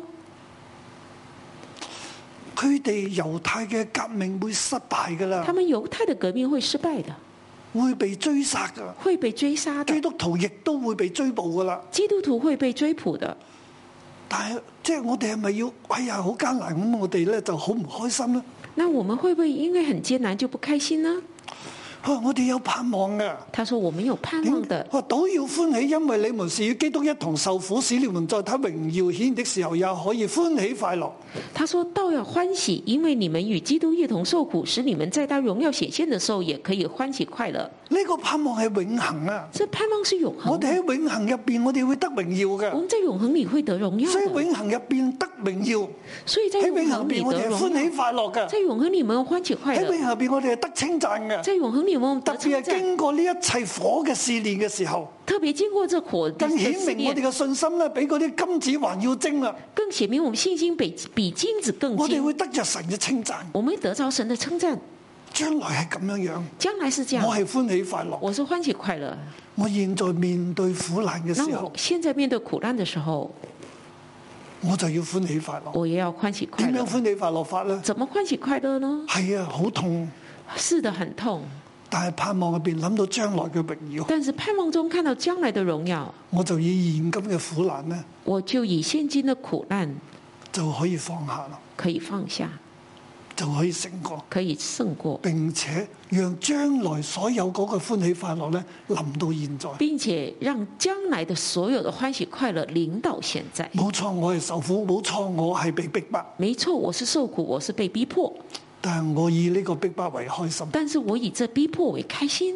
佢哋猶太嘅革命會失敗噶啦， 他們猶太的革命會失敗的， 會被追殺噶， 會被追殺的， 基督徒亦都會被追捕噶啦， 基督徒會被追捕的。 但係即係我哋係咪要哎呀好艱難咁？我哋咧就好唔開心咧？ 那我們會不會因為很艱難就不開心呢？ 我哋有盼望嘅。 他說：我們有盼望的。 倒要歡喜，因為你們是與基督一同受苦，使你們在他榮耀顯現的時候也可以歡喜快樂。 他說：倒要歡喜，因為你們與基督一同受苦，使你們在他榮耀顯現的時候也可以歡喜快樂。 呢個盼望係永恆啊！ 這盼望是永恆。 我哋喺永恆入邊，我哋會得榮耀嘅。 我們在永恆裏會得榮耀。 所以永恆入邊得榮耀。 所以在永恆裏我哋係歡喜快樂嘅。 在永恆裏面歡喜快樂。 喺永恆入邊，我哋係得稱讚嘅。 在永恆裏面特別係經過呢一切火嘅試煉嘅時候， 特別經過這火的試煉， 更顯明我哋嘅信心咧，比嗰啲金子還要精啦。 更顯明我們信心比金子更精。 我哋會得着神嘅稱讚。 我們會得着神的稱讚。 將來係咁樣樣。 將來是這樣。 我係歡喜快樂。 我是歡喜快樂。 我現在面對苦難嘅時候， 現在面對苦難的時候， 我就要歡喜快樂。 我也要歡喜快樂。 點樣歡喜快樂法呢？ 怎麼歡喜快樂呢？ 係啊，好痛。 是的，很痛。 但係盼望入邊諗到將來嘅榮耀。 但是盼望中看到將來的榮耀， 我就以現今嘅苦難呢， 我就以現今的苦難就可以放下啦。 可以放下。 就可以勝過， 可以勝過， 並且讓將來所有嗰個歡喜快樂咧臨到現在， 並且讓將來的所有的歡喜快樂臨到現在。 冇錯，我係受苦，冇錯，我係被逼迫。 沒錯，我是受苦，我是被逼迫。 但係我以呢個逼迫為開心。 但是我以這逼迫為開心，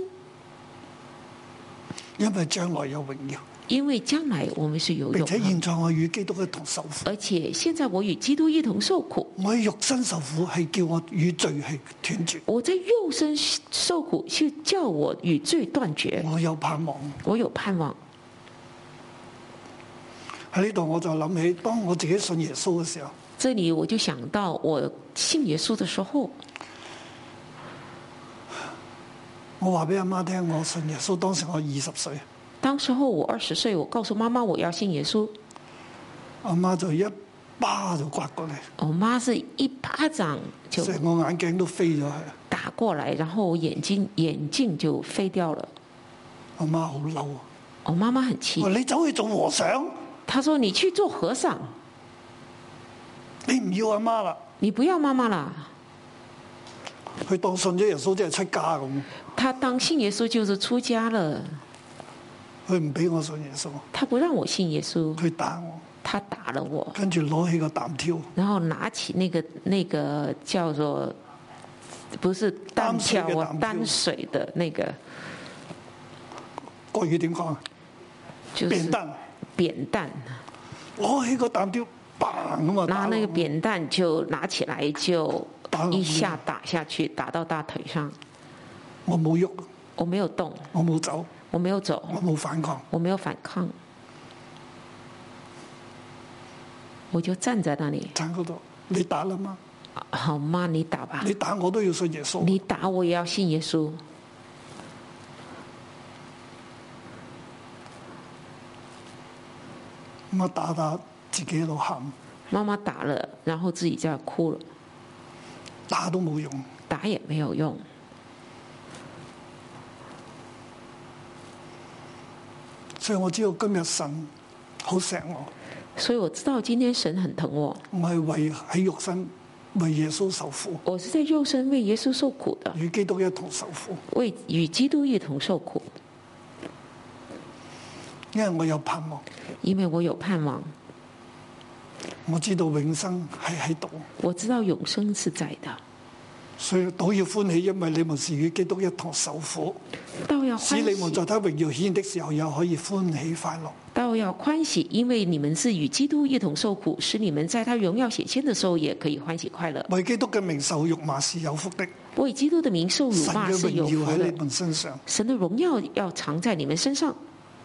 因為將來有榮耀。 因為將來我們是有榮耀， 並且現在我與基督一同受苦。 而且現在我與基督一同受苦。 我喺肉身受苦係叫我與罪係斷絕。 我在肉身受苦是叫我與罪斷絕。 我有盼望。 我有盼望。 喺呢度我就諗起，當我自己信耶穌嘅時候， 這裡我就想到我信耶穌的時候， 我話俾阿媽聽，我信耶穌。當時我20歲。 當時候我20歲，我告訴媽媽我要信耶穌， 阿媽就一巴就刮過嚟。 我媽是一巴掌就成個眼鏡都飛咗去， 打過來，然後我眼鏡就飛掉了。 我媽好嬲啊！ 我媽媽很氣。 你走去做和尚？ 她說你去做和尚， 你唔要阿媽啦？ 你不要媽媽啦？ 佢當信咗耶穌即係出家咁。 他當信耶穌就是出家了。 佢唔俾我信耶穌。 他不讓我信耶穌。 佢打我。 他打了我， 跟住攞起個擔挑， 然後拿起那個叫做不是擔挑，我擔水的那個國語點講啊？ 就是扁擔， 攞起個擔挑，砰咁啊！ 拿那個扁擔就拿起來就一下打下去，打到大腿上。 我冇喐， 我沒有動， 我冇走， 我沒有走， 我冇反抗， 我沒有反抗，我就站在那裡。 站嗰度，你打啦嘛？ 好嗎？你打吧。 你打我都要信耶穌。 你打我也要信耶穌。 咁啊打自己喺度喊。 媽媽打了，然後自己在哭了。 打都冇用， 打也沒有用。 所以我知道今日神好錫我。 所以我知道今天神很疼我。 我係為喺肉身為耶穌受苦。 我是在肉身為耶穌受苦的。 與基督一同受苦。 與基督一同受苦。 因為我有盼望。 因為我有盼望。 我知道永生係喺度。 我知道永生是在的。 所以都要歡喜，因為你們是與基督一同受苦。 都要歡喜， 使你們在他榮耀顯現的時候，也可以歡喜快樂。 都要歡喜，因為你們是與基督一同受苦，使你們在他榮耀顯現的時候，也可以歡喜快樂。 為基督嘅名受辱罵是有福的。 為基督的名受辱罵是有福的。 神嘅榮耀喺你們身上。 神的榮耀要藏在你們身上。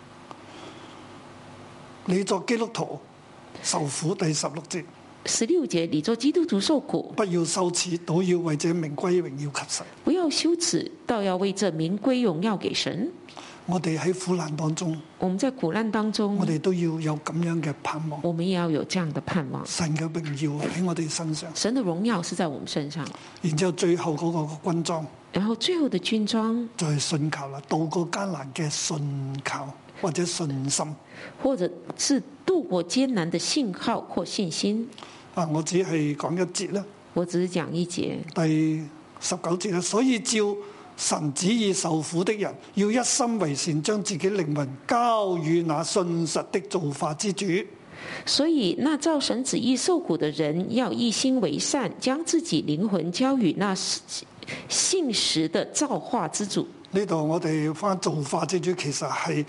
你作基督徒受苦，第16節。 16節，你做基督徒受苦， 不要羞恥，都要為這名歸榮耀給神。 不要羞恥，倒要為這名歸榮耀給神。 我哋喺苦難當中， 我們在苦難當中， 我哋都要有咁樣嘅盼望。 我們也要有這樣的盼望。 神嘅榮耀喺我哋身上， 神的榮耀是在我們身上。 然之後最後嗰個軍裝， 然後最後的軍裝就係信靠啦，渡過艱難嘅信靠或者信心， 或者是渡過艱難的信靠或信心。 我只係講一節啦。 我只是講一節。 第19節啦，所以照神旨意受苦的人，要一心為善，將自己靈魂交予那信實的造化之主。 所以那照神旨意受苦的人，要一心為善，將自己靈魂交予那信實的造化之主。 呢度我哋翻造化之主，其實係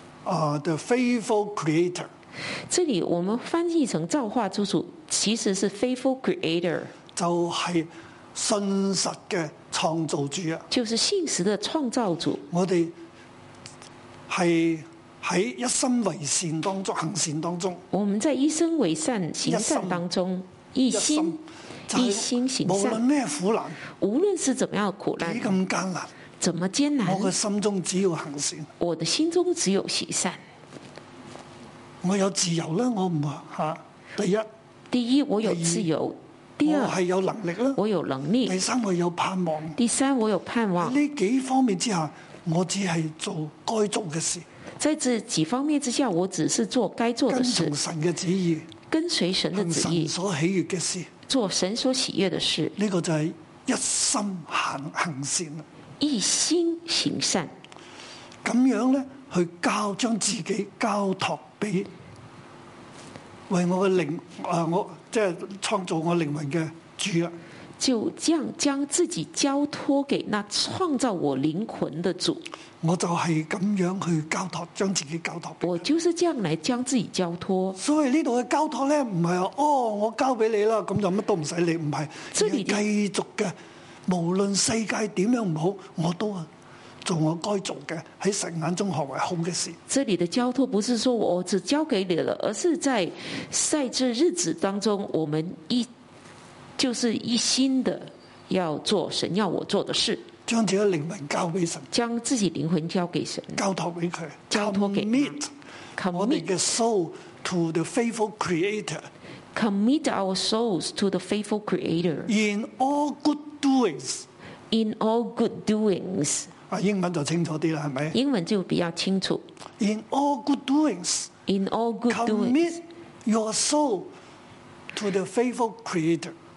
the faithful creator。 這裏我們翻譯成造化之主，其實是 faithful creator， 就係信實嘅創造主啊！ 就是信實的創造主。 我哋係喺一心為善當中行善當中， 我們在一心為善行善當中，一心行善。 無論咩苦難， 無論是怎麼樣苦難， 幾咁艱難， 怎麼艱難， 我嘅心中只要行善， 我的心中只有行善。 我有自由啦，我唔第一， 我有自由；第二， 我係有能力啦， 我有能力； 第三，我有盼望； 第三，我有盼望。 喺呢幾方面之下，我只係做該做嘅事。 在這幾方面之下，我只是做該做的事， 跟從神嘅旨意， 跟隨神的旨意， 神所喜悅嘅事， 做神所喜悅的事。 呢個就係一心行善啦， 一心行善。 咁樣咧，去將自己交託俾為我嘅靈我即係創造我靈魂嘅主啦。 就這樣將自己交託給那創造我靈魂的主。 我就係咁樣去交託，將自己交託。 我就是這樣來將自己交託。 所以呢度嘅交託咧，唔係話我交俾你啦，咁就乜都唔使理，唔係，而係繼續嘅，無論世界點樣唔好，我都做我該做嘅，喺神眼中看為好嘅事。 這裡的交託不是說我只交給你了，而是在這日子當中，我們就是一心的要做神要我做的事， 將自己靈魂交俾神， 將自己靈魂交給神， 交託俾佢， 交託給我哋嘅 soul to the faithful creator。 Commit our souls to the faithful creator. In all good doings. In all good doings. 英文就清楚啲啦，係咪？ 英文就比較清楚。 In all good doings. In all good doings. Commit your soul to the faithful creator.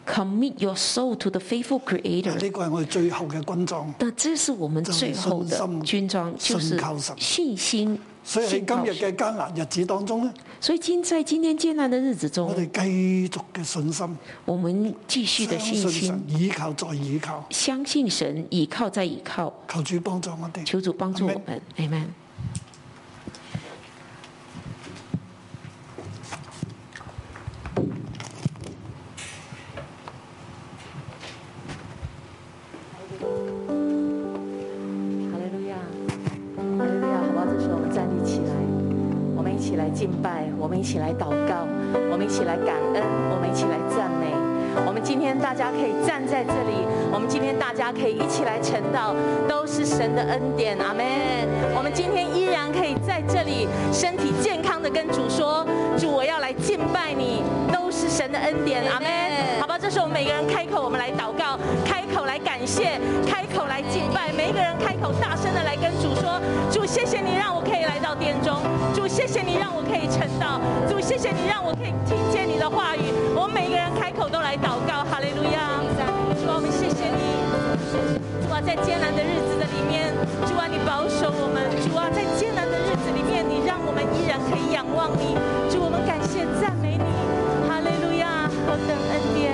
commit your soul to the faithful Creator。 呢個係我哋最後嘅軍裝。 那這是我們最後的軍裝，就是信心。 所以喺今日嘅艱難日子當中咧， 所以在今天艱難的日子中， 我哋繼續嘅信心， 我們繼續的信心， 依靠再依靠， 相信神，依靠再依靠。 求主幫助我哋， 求主幫助我們，阿們。 敬拜，我们一起来祷告，我们一起来感恩，我们一起来赞美。我们今天大家可以站在这里，我们今天大家可以一起来晨祷，都是神的恩典，阿们。我们今天依然可以在这里身体健康的跟主说，主我要来敬拜你，都是神的恩典，阿们。好吧，这时候我们每个人开口，我们来祷告，开口来感谢，开口来敬拜，每一个人开口大声的来跟主说，主谢谢你让我可以来到殿中，主谢谢你让我可以晨祷，主谢谢你让我可以听见你的话语。我们每一个人开口都来祷告，哈利路亚！主啊，我们谢谢你，主啊，在艰难的日子的里面，主啊，你保守我们，主啊，在艰难的日子里面，你让我们依然可以仰望你，主，我们感谢赞美你，哈利路亚！何等恩典！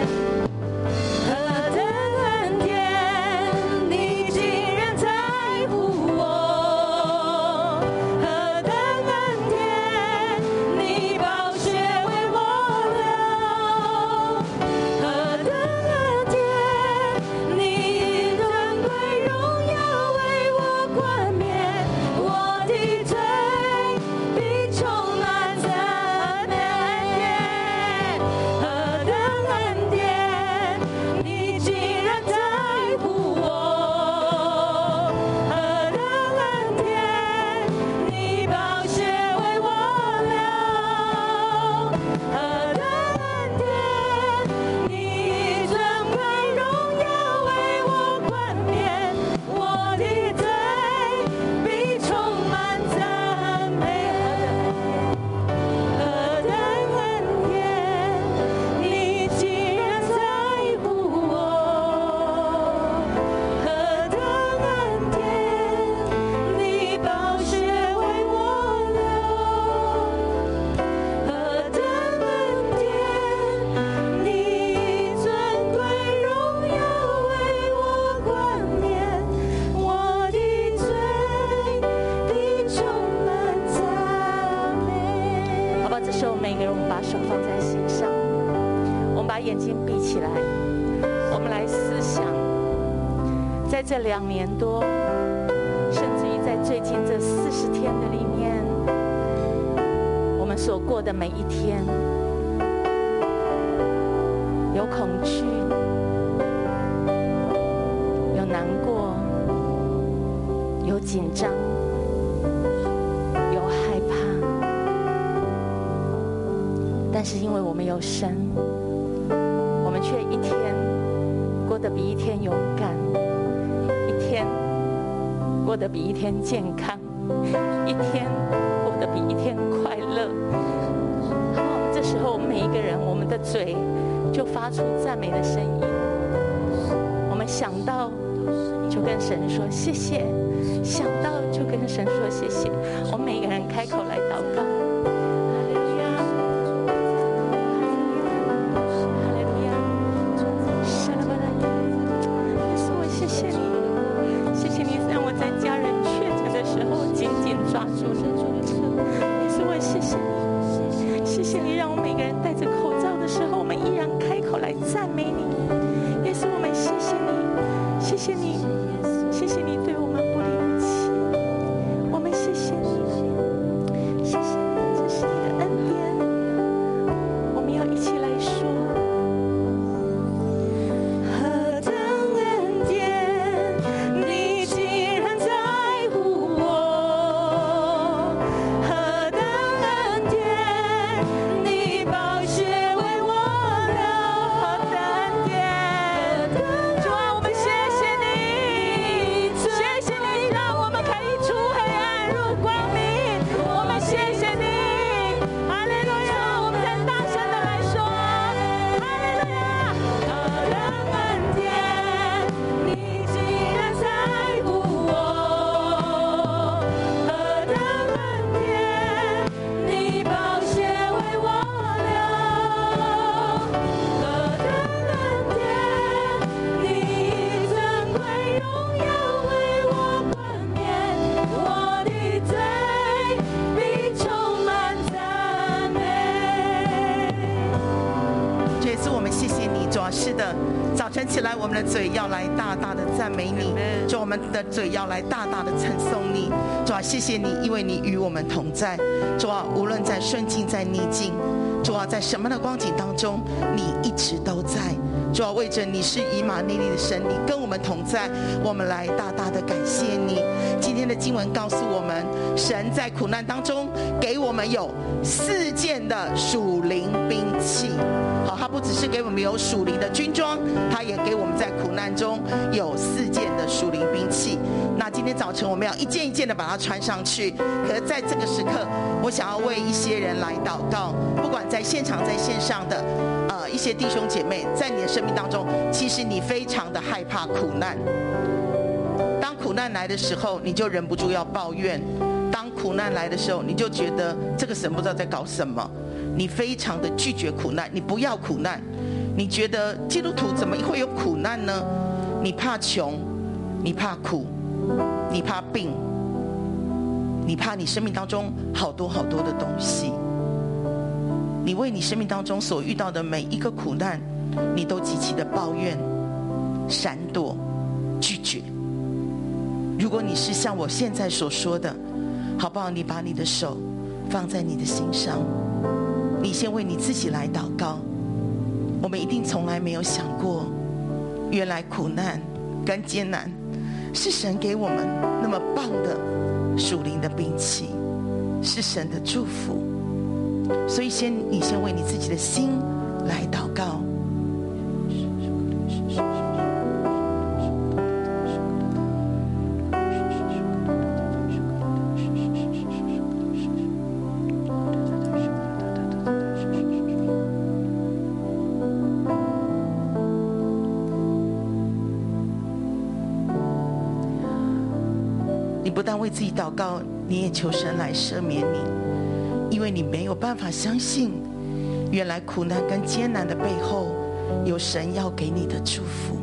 这2年多，甚至于在最近这40天的里面，我们所过的每一天，有恐惧，有难过，有紧张，有害怕，但是因为我们有神，我们却一天过得比一天勇敢，过得比一天健康，一天过得比一天快乐。好，这时候我们每一个人，我们的嘴就发出赞美的声音。我们想到就跟神说谢谢，想到就跟神说谢谢。我们每一个人开口来祷告。 撑起来我们的嘴，要来大大的赞美你。主，我们的嘴要来大大的称颂你。主啊，谢谢你，因为你与我们同在。主啊，无论在顺境在逆境，主啊，在什么的光景当中，你一直都在。主啊，为着你是以马内利的神，你跟我们同在，我们来大大的感谢你。今天的经文告诉我们，神在苦难当中给我们有4件的属灵兵器。好，他不只是给我们有属灵的军装，他也给我们在苦难中有4件的属灵兵器。那今天早晨我们要一件一件的把它穿上去。可是在这个时刻，我想要为一些人来祷告，不管在现场在线上的一些弟兄姐妹，在你的生命当中，其实你非常的害怕苦难。当苦难来的时候，你就忍不住要抱怨；当苦难来的时候，你就觉得这个神不知道在搞什么。你非常的拒绝苦难，你不要苦难。你觉得基督徒怎么会有苦难呢？你怕穷，你怕苦，你怕病，你怕你生命当中好多好多的东西。你为你生命当中所遇到的每一个苦难，你都极其的抱怨、闪躲、拒绝。如果你是像我现在所说的，好不好？你把你的手放在你的心上，你先为你自己来祷告。我们一定从来没有想过，原来苦难跟艰难是神给我们那么棒的属灵的兵器，是神的祝福。所以你先为你自己的心来祷告。你不但为自己祷告，你也求神来赦免你。因为你没有办法相信，原来苦难跟艰难的背后，有神要给你的祝福。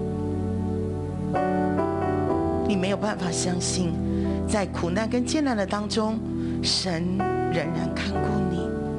你没有办法相信，在苦难跟艰难的当中，神仍然看顾你。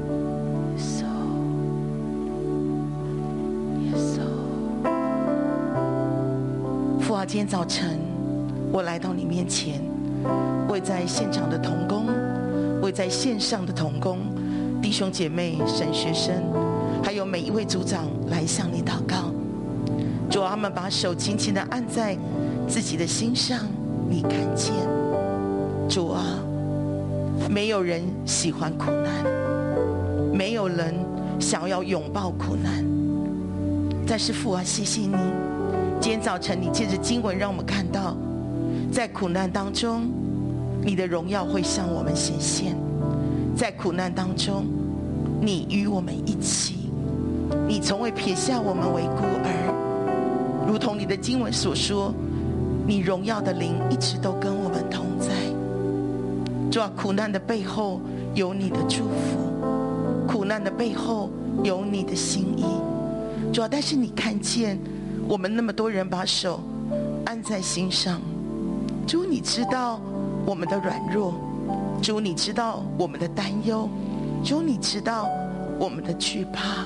父啊，今天早晨我来到你面前，为在现场的同工，为在线上的同工、弟兄姐妹、神学生，还有每一位组长来向你祷告。主啊，他们把手轻轻地按在自己的心上，你看见。主啊，没有人喜欢苦难，没有人想要拥抱苦难。但是父啊，谢谢你，今天早晨你借着经文让我们看到，在苦难当中，你的荣耀会向我们显现。在苦难当中，你与我们一起，你从未撇下我们为孤儿，如同你的经文所说，你荣耀的灵一直都跟我们同在。主啊，苦难的背后有你的祝福，苦难的背后有你的心意。主啊，但是你看见我们那么多人把手按在心上，主你知道我们的软弱，主你知道我们的担忧，主你知道我们的惧怕。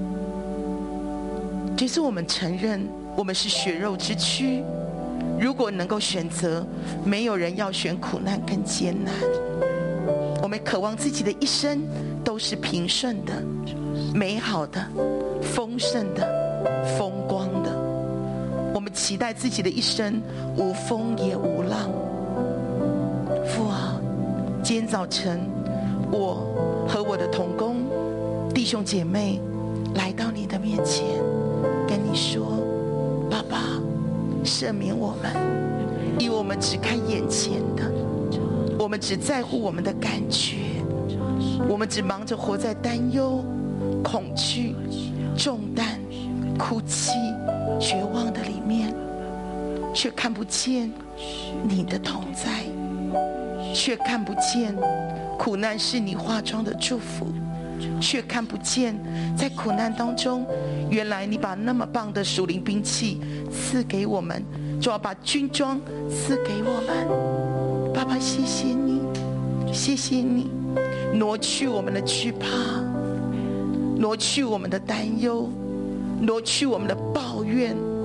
这是我们承认我们是血肉之躯，如果能够选择，没有人要选苦难跟艰难。我们渴望自己的一生都是平顺的、美好的、丰盛的、风光的。我们期待自己的一生无风也无浪。父啊，今天早晨我和我的同工弟兄姐妹来到你的面前，跟你说，爸爸赦免我们，因为我们只看眼前的，我们只在乎我们的感觉，我们只忙着活在担忧、恐惧、重担、哭泣、绝望的里面，却看不见你的同在，却看不见苦难是你化妆的祝福，却看不见在苦难当中，原来你把那么棒的属灵兵器赐给我们，就要把军装赐给我们。爸爸，谢谢你，谢谢你，挪去我们的惧怕，挪去我们的担忧，挪去我们的抱怨，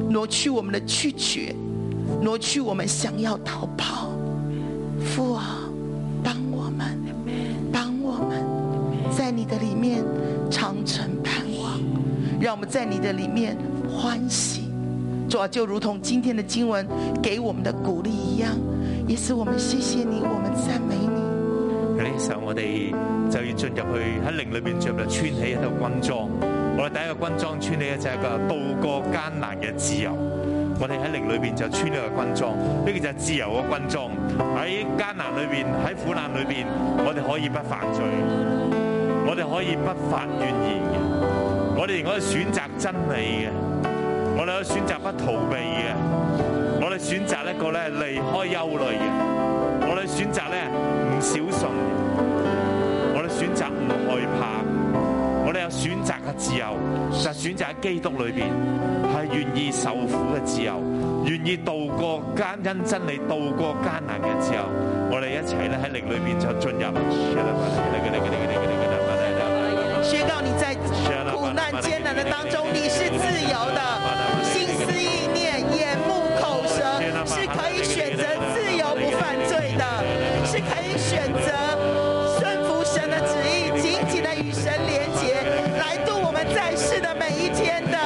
挪去我们的拒绝，挪去我们想要逃跑。父啊，帮我们，帮我们，在你的里面长存盼望，让我们在你的里面欢喜。主啊，就如同今天的经文给我們的鼓勵一樣，也是我們謝謝你，我們讚美你。 喺呢時候，我哋就要進入去喺靈裏邊進入穿起一套軍裝。我哋第一個軍裝穿起嘅就係一個渡過艱難嘅自由。我哋喺靈裏邊就穿呢個軍裝，呢個就係自由嘅軍裝。喺艱難裏邊，喺苦難裏邊，我哋可以不犯罪，我哋可以不發怨言嘅，我哋可以選擇真理嘅。我哋可以選擇不逃避嘅，我哋選擇一個咧離開憂慮嘅，我哋選擇咧唔小信嘅，我哋選擇唔害怕，我哋有選擇嘅自由，就係選擇喺基督裏邊係願意受苦嘅自由，願意渡過因真理渡過艱難嘅自由。我哋一齊咧喺靈裏邊就進入。 宣告你在苦難艱難的當中，你是自由的。心思意念、眼目、口舌是可以選擇自由不犯罪的，是可以選擇順服神的旨意，緊緊的與神連結，來度我們在世的每一天的。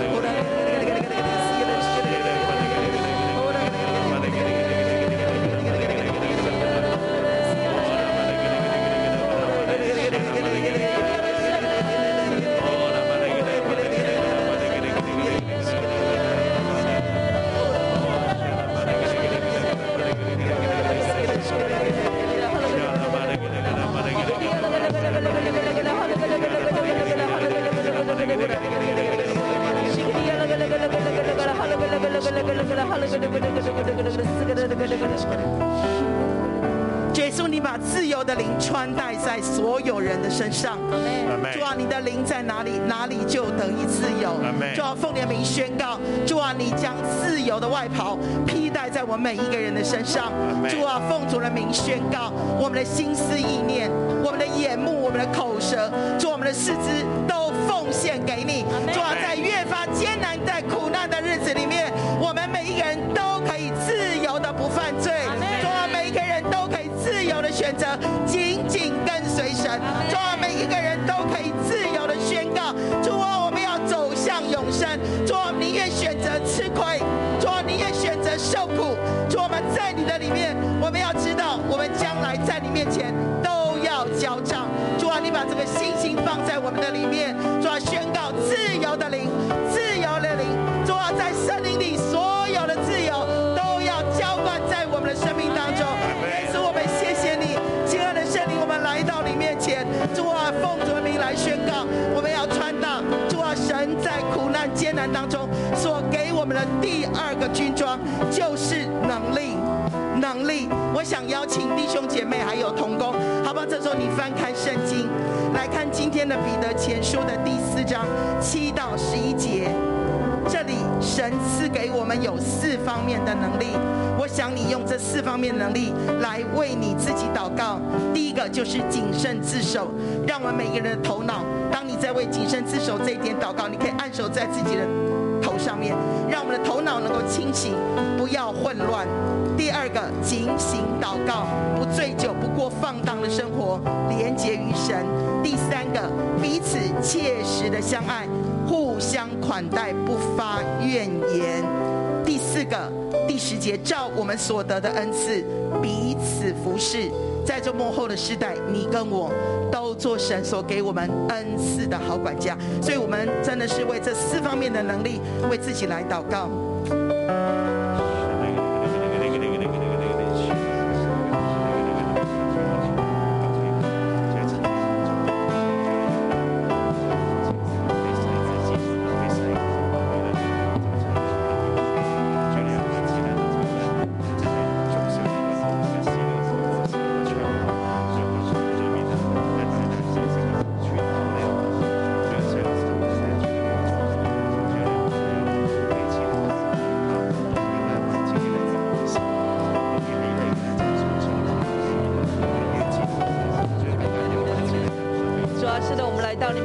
耶穌，你把自由的靈穿戴在所有人的身上。主啊，你的靈在哪裡，哪裡就得以自由。主啊，奉你的名宣告，主啊，你將自由的外袍披戴在我們每一個人的身上。主啊，奉主的名宣告，我們的心思意念、我們的眼目、我們的口舌，主，我們的四肢都奉獻給你。主啊，在越發艱難、在苦難的日子裡面，我們每一個人都可以自由的不犯罪。主啊，每一個人都可以自由的選擇緊緊跟隨神。主啊，每一個人都可以自由的宣告，主啊，我們要走向永生。主啊，寧願選擇吃虧，主啊，寧願選擇受苦。主啊，我們在你的裡面，我們要知道我們將來在你面前都要交賬。主啊，你把這個信心放在我們的裡面。主啊，宣告自由的靈，自由的靈。主啊，在聖靈裡所有的自由都要澆灌在我們的生命當中。耶穌，我們謝謝你，親愛的聖靈，我們來到你面前。主啊，奉主的名來宣告，我們要傳達。主啊，神在苦難艱難當中所給我們的第二個軍裝就是能力。能力，我想邀請弟兄姐妹還有同工，好不好？這時候你翻開聖經，來看今天的彼得前書的第4章7到11節。這裏神賜給我們有4方面的能力，我想你用這4方面的能力來為你自己禱告。第一個就是謹慎自守，讓我們每個人的頭腦，當你在為謹慎自守這一點禱告，你可以按手在自己的頭上面，讓我們的頭腦能夠清醒，不要混亂。第二個，警醒禱告，不醉酒，不過放蕩的生活，連結於神。第三個，彼此切實的相愛，互相款待，不發怨言。第四個，第10節，照我們所得的恩賜，彼此服侍。在這末後的時代，你跟我都做神所給我們恩賜的好管家。所以我們真的是為這4方面的能力，為自己來禱告。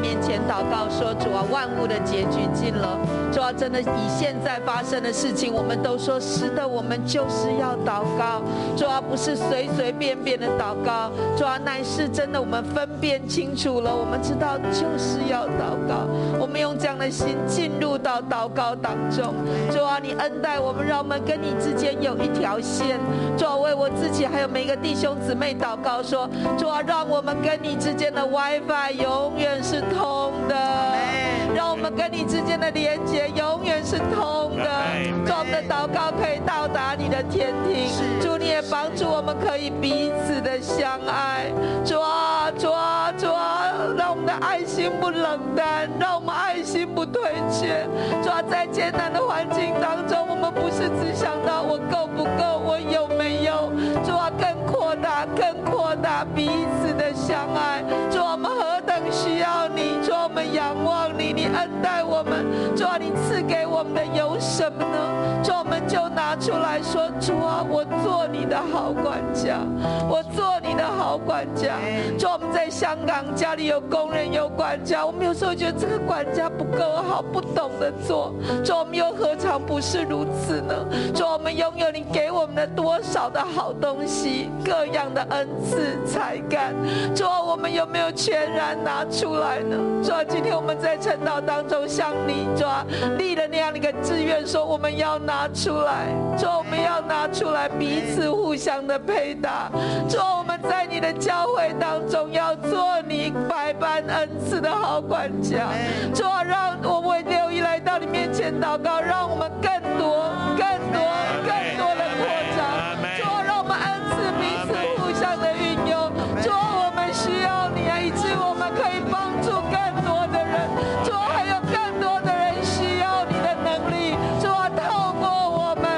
面前祷告说，主啊，万物的结局近了。主啊，真的以现在发生的事情，我们都说是的，我们就是要祷告。主啊，不是随随便便的祷告，主啊，乃是真的我们分辨清楚了，我们知道就是要祷告。我们用这样的心进入到祷告当中。主啊，你恩待我们，让我们跟你之间有一条线。主啊，为我自己还有每一个弟兄姊妹祷告说，主啊，让我们跟你之间的 WiFi 永远是通的，让我们跟你之间的连结永远是通的，让我们的祷告可以到达你的天庭。主，你也帮助我们可以彼此的相爱。主啊，主啊，主啊，让我们的爱心不冷淡，让我们爱心不退却。主啊，在艰难的环境当中，我们不是只想到我够不够，我有没有。主啊，更扩大彼此的相爱。主啊，我们何等需要你。主啊，我们仰望你，你恩待我们。主啊，你赐给我们的有什么呢？主啊，我们就拿出来说，主啊，我做你的好管家，我做你的好管家。主啊，我们在香港家里有工人有管家，我们有时候觉得这个管家不够好，不懂得做。主啊，我们又何尝不是如此呢？主啊，我们拥有你给我们的多少的好东西，各样的恩赐才干。主啊，我们有没有全然拿出来呢？主啊，今天我们在晨祷当中向你主啊立了那样的一个志愿，说我们要拿出来。主啊，我们要拿出来，彼此互相的配搭。主啊，我们在你的教会当中要做你百般恩赐的好管家。主啊，让我为六一来到你面前祷告，让我们更多的扩张。主啊，让我们恩赐彼此互相的运用。主啊，我们需要你啊，以致我们可以帮助更多的人。主啊，还有更多的人需要你的能力。主啊，透过我们，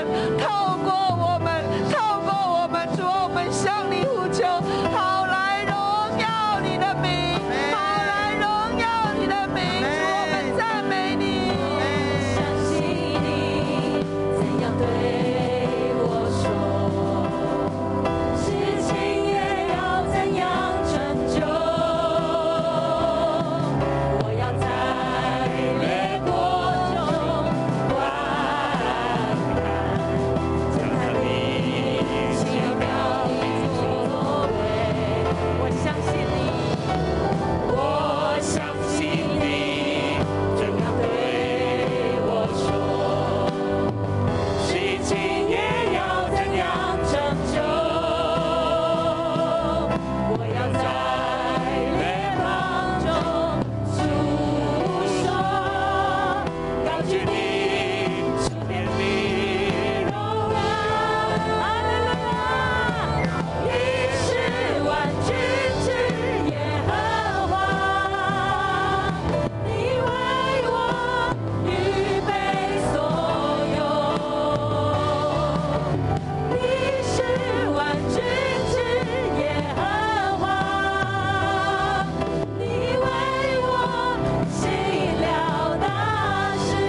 主啊，我们向你呼求，好来荣耀你的名，好来荣耀你的名。主，我们赞美你。 相信你怎样对我说，事情也要怎样成就。我要在列国中观看，看你奇妙的作为。 我相信你， 我相信你怎样对我说，事情也要怎样成就。我要在列邦中诉说，高举你属天的荣耀。哈利路亚！你是万军之耶和华，你为我预备所有。你是万军之耶和华，你为我行了大事。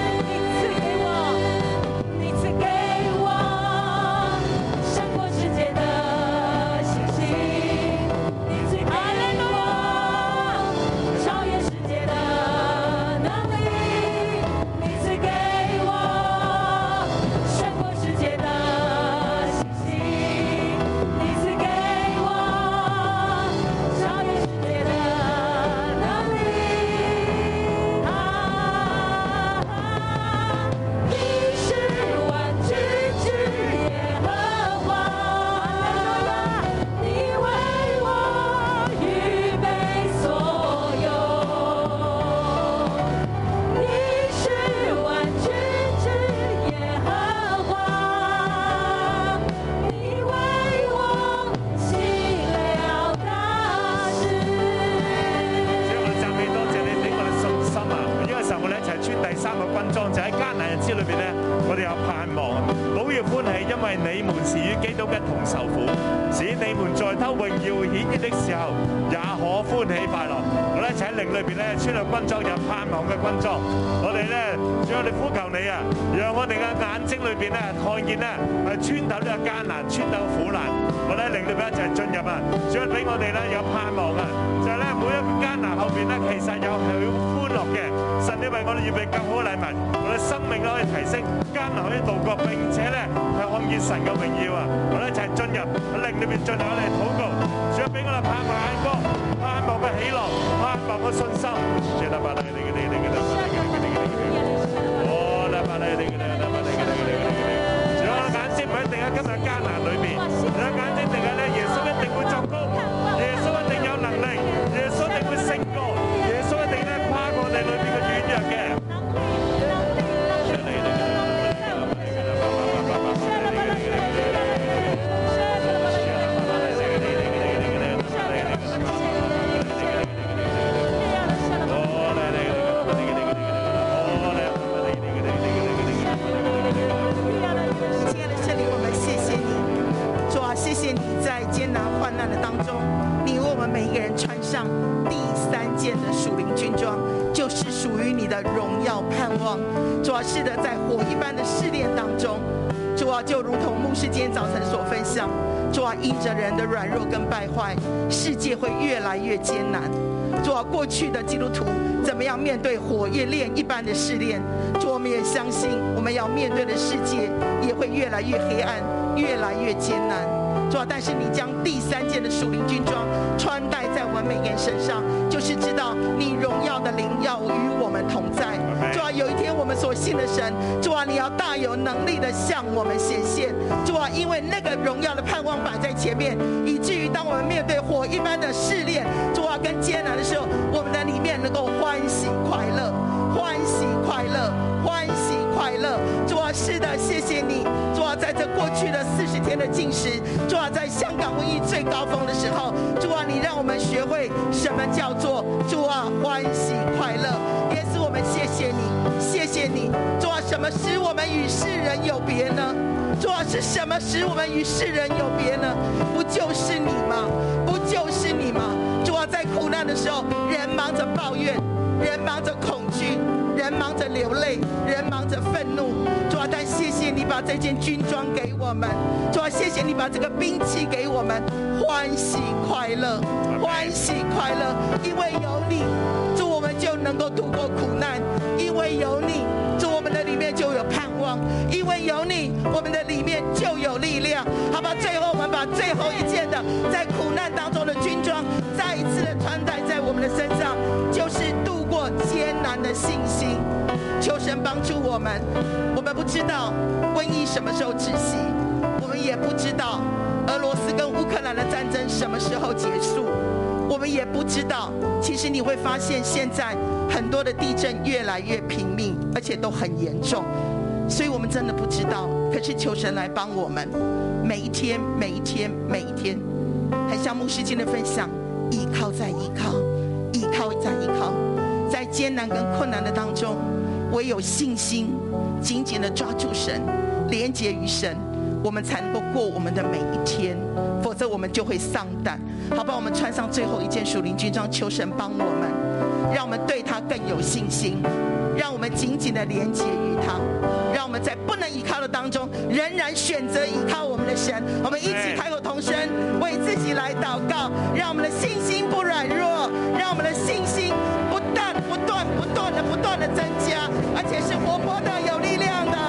你赐给我胜过世界的信心，你赐给我超越世界的能力，你赐给我胜过世界的信心，你赐给我超越世界的能力。你是万军之耶和华，你为我预备所有。你是万军之耶和华，你为我行了大事。 所以我哋讚美多謝你俾我哋信心啊！呢個時候我哋一齊穿第三個軍裝，就喺艱難日子裏邊咧，我哋有盼望啊！寶要歡喜，因為你們是與基督一同受苦，使你們在他榮耀顯現的時候也可歡喜快樂。我哋一齊喺靈裏邊咧穿咗軍裝，有盼望嘅軍裝。我哋咧，主我哋呼求你啊，讓我哋嘅眼睛裏邊咧看見咧係穿透呢個艱難，穿透苦難。我哋喺靈裏邊一齊進入啊！主俾我哋咧有盼望啊！就係咧每一個艱難後邊咧，其實有好歡樂嘅。神你為我哋預備更好嘅禮物，我哋生命可以提升，艱難可以度過，並且咧係看見神嘅榮耀啊！我哋一齊進入喺靈裏邊進入我哋禱告，主啊，俾我哋盼望眼光，盼望嘅喜樂，盼望嘅信心。主啊，眼睛唔一定喺今日艱難裏邊，你眼睛定係咧耶穌一定會作工，耶穌一定有能力，耶穌一定會勝過，耶穌一定咧跨過我哋裏邊嘅軟弱嘅。 每一个人穿上第3件的属灵军装，就是属于你的荣耀盼望。主啊，是的，在火一般的试炼当中，主啊，就如同牧师今天早晨所分享，主啊，因着人的软弱跟败坏，世界会越来越艰难。主啊，过去的基督徒怎么样面对火焰炼一般的试炼？主，我们也相信，我们要面对的世界也会越来越黑暗，越来越艰难。主啊，但是你将第3件的属灵军装穿戴在我们每个人身上，就是知道你荣耀的灵要与我们同在。主啊，有一天我们所信的神，主啊，你要大有能力的向我们显现。主啊，因为那个荣耀的盼望摆在前面，以至于当我们面对火一般的试炼，主啊，跟艰难的时候，我们的里面能够欢喜快乐，欢喜快乐，欢喜快乐。主啊，是的，谢谢你。主啊，在这过去的40天的禁食，主啊，在香港瘟疫最高峰的时候，主啊，你让我们学会什么叫做主啊欢喜快乐。耶稣，我们谢谢你，谢谢你。主啊，什么使我们与世人有别呢？主啊，是什么使我们与世人有别呢？不就是你吗？不就是你吗？主啊，在苦难的时候，人忙着抱怨，人忙着恐惧，人忙着流泪，人忙着愤怒。主啊，但谢谢你把这件军装给我们。主啊，谢谢你把这个兵器给我们，欢喜快乐，欢喜快乐。因为有你，主，我们就能够度过苦难；因为有你，主，我们的里面就有盼望；因为有你，我们的里面就有力量。好吧，最后我们把最后一件的在苦难当中的军装再一次的穿戴在我们的身上，就是度过艰难的信心。求神帮助我们。我们不知道瘟疫什么时候止息，我们也不知道俄罗斯跟乌克兰的战争什么时候结束，我们也不知道。其实你会发现，现在很多的地震越来越频密，而且都很严重，所以我们真的不知道。可是求神来帮我们，每一天，每一天，每一天，很像牧师今天的分享，依靠再依靠，依靠再依靠，在艰难跟困难的当中，唯有信心紧紧的抓住神，连结于神，我们才能够过我们的每一天，否则我们就会丧胆。好吧，我们穿上最后一件属灵军装，求神帮我们，让我们对他更有信心，让我们紧紧的连结于他，让我们在不能依靠的当中，仍然选择依靠我们的神。我们一起开口同声，为自己来祷告，让我们的信心不软弱，让我们的信心不断的增加，而且是活泼的、有力量的。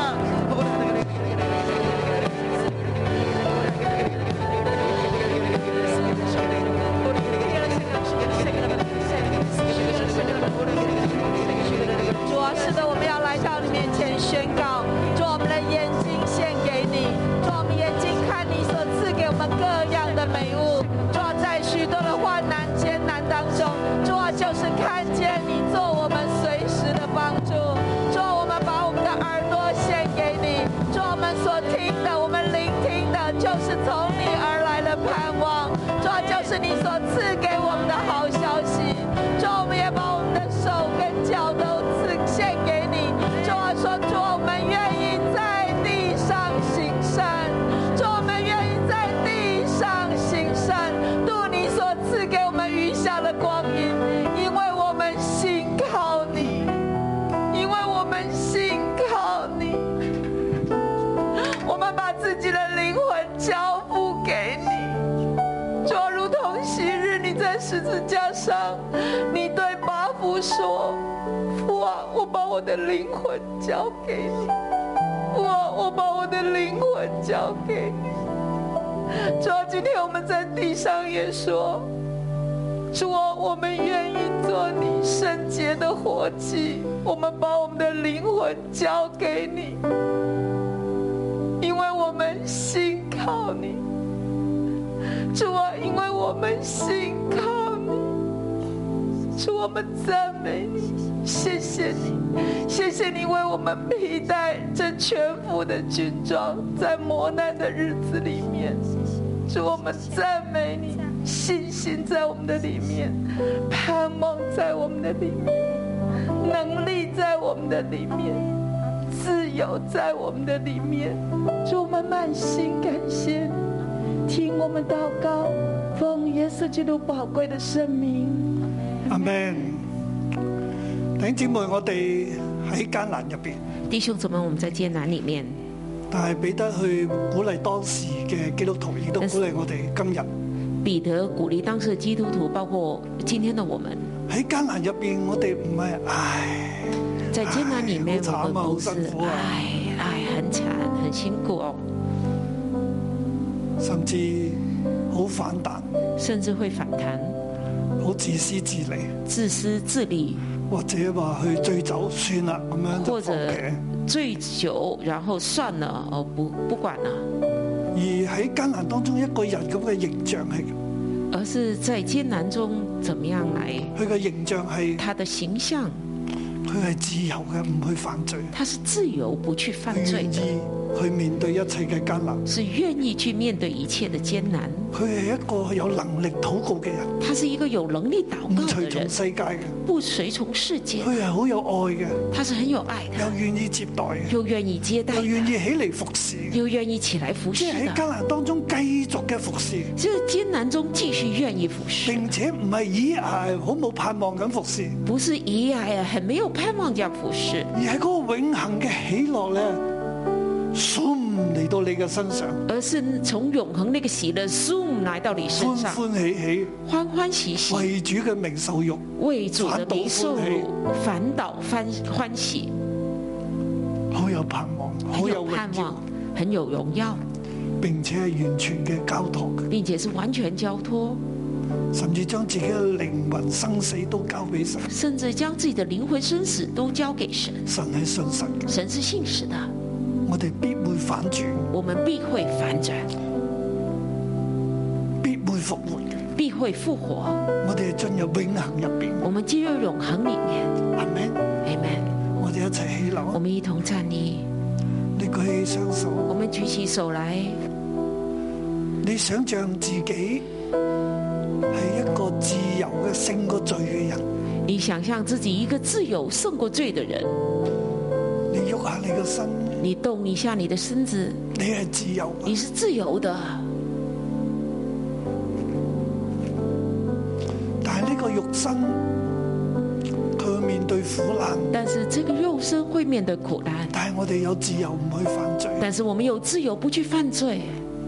主啊，是的，我们要来到你面前宣告，主，我们的眼睛献给你，主，我们眼睛看你所赐给我们各样的美物，主啊，在许多的患难艰难当中，主啊，就是看见你做我们随时的帮助。主啊，我们把我们的耳朵献给你，主，我们所听的，我们聆听的，就是从你而来的盼望，主啊，就是你所赐给我们的好消息。主啊，我们也把我们的手跟脚都献给你。主啊，说，主，我们愿意在地上行善，主，我们愿意在地上行善，度你所赐给我们余下的光阴，因为我们信靠你，因为我们信靠你，我们把自己的灵魂交付给你。主啊，如同昔日你在十十字架上，你对巴父说：“父啊，我把我的灵魂交给你。父啊，我把我的灵魂交给你。”主啊，今天我们在地上也说：“主啊，我们愿意做你圣洁的活祭，我们把我们的灵魂交给你，因为我们信靠你。主啊，因为我们信靠你。主，我们赞美你，谢谢你，谢谢你为我们披戴这全副的军装，在磨难的日子里面。主，我们赞美你，信心在我们的里面，盼望在我们的里面，能力在我们的里面，自由在我们的里面。主，我们满心感谢你，听我们祷告，奉耶稣基督宝贵的圣名。 阿們。弟兄姊妹，我哋喺艱難入邊， 弟兄姊妹，我們在艱難裡面， 但係彼得去鼓勵當時嘅基督徒，亦都鼓勵我哋今日。 彼得鼓勵當時的基督徒，包括今天的我們。 喺艱難入邊，我哋唔係在艱難裡面， 好慘啊，好我們不是辛苦啊， 很慘，很辛苦哦， 甚至好反彈， 甚至會反彈， 好自私自利， 自私自利， 或者話去醉酒算啦咁樣就或者放棄。 醉酒，然後算了，哦不管了。 而喺艱難當中，一個人咁嘅形象係， 而是在艱難中怎麼樣來？ 佢嘅形象係， 他的形象， 佢係自由嘅，唔去犯罪， 他是自由不去犯佢願罪的， 意去面對一切嘅艱難。 是願意去面對一切的艱難。 佢係一個有能力禱告嘅人， 他是一個有能力禱唔告的隨從人， 世界嘅， 不隨從世界， 佢係好有愛嘅， 他是很有愛又的， 願意接待嘅， 又願意接待又願的， 意起嚟服侍嘅， 又願意起來服侍即係喺艱的， 難當中繼續嘅服侍， 就是艱難中繼續願意服侍， 並且唔係咦好冇盼望咁服侍， 不是咦呀很沒有盼望這樣服侍， 而係嗰個永恆嘅喜樂咧，嚟到你嘅身上， 而是從永恆那個喜樂 zoom 來到你身歡上， 歡喜喜， 歡歡喜喜， 為主嘅名受辱， 為主的名受辱，反倒歡喜， 好有盼望，好有榮耀盼望，，很有榮耀， 並且係完全嘅交託嘅， 並且是完全交託， 甚至將自己嘅靈魂生死都交俾神。 甚至將自己的靈魂生死都交給神。 神係信實嘅， 神是信實的， 我哋必會反轉， 我們必會反轉， 必會復活嘅。 必會復活。 我哋進入永恆入邊， 我們進入永恆裡面。 阿們。 Amen。 我哋一齊起立， 我們一同站立， 你舉起雙手， 我們舉起手來。 你想象自己係一個自由嘅勝過罪嘅人， 你想象自己一個自由勝過罪的人， 你喐下你個身， 你動一下你的身子， 你係自由嘅， 你是自由的。 但係呢個肉身佢會面對苦難， 但是這個肉身會面對苦難， 但係我哋有自由唔去犯罪。 但是我們有自由不去犯罪。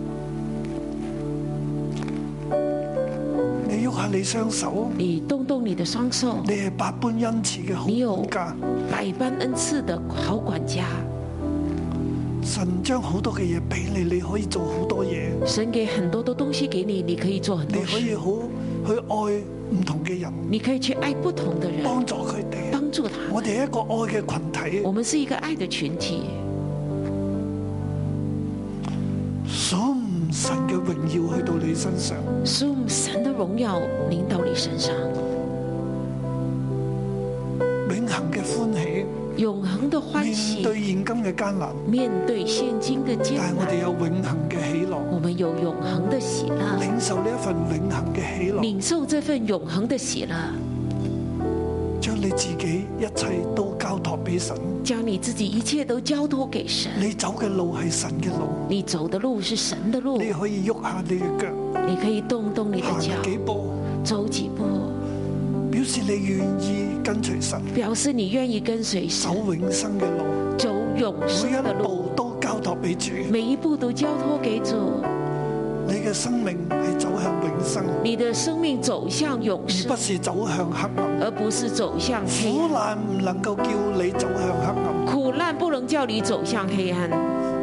你喐下你雙手， 你動動你的雙手， 你係百般恩賜嘅好你有管家。 百般恩賜的好管家。 神將好多嘅嘢俾你，你可以做好多嘢， 神給很多的東西給你，你可以做很你多事， 可以好去愛唔同嘅人， 你可以去愛不同的人， 幫助佢哋。 幫助他們。 我哋係一個愛嘅群體， 我們是一個愛的群體， 所神嘅榮耀去到你身上， 使神的榮耀臨到你身上， 永恆嘅歡喜， 永恆的歡面喜， 對現今嘅艱難， 面對現今的艱但係我哋難， 有永恆嘅喜樂， 我們有永恆的喜樂， 領受呢一份永恆嘅喜樂， 領受這份永恆的喜樂， 將你自己一切都交託俾神。 將你自己一切都交託給神。 你走嘅路係神嘅路， 你走的路是神的路， 你可以喐下你嘅腳， 你可以動動你的腳， 行幾步， 走幾步， 表示你願意跟隨神， 表示你願意跟隨走神， 永生嘅路， 走永每生的路， 一步都交託俾主。 每一步都交託給主。 你嘅生命係走向永生， 你的生命走向永而生不，是走向黑暗。 而不是走向黑苦暗。 難唔能夠叫你走向黑暗。 苦難不能叫你走向黑暗。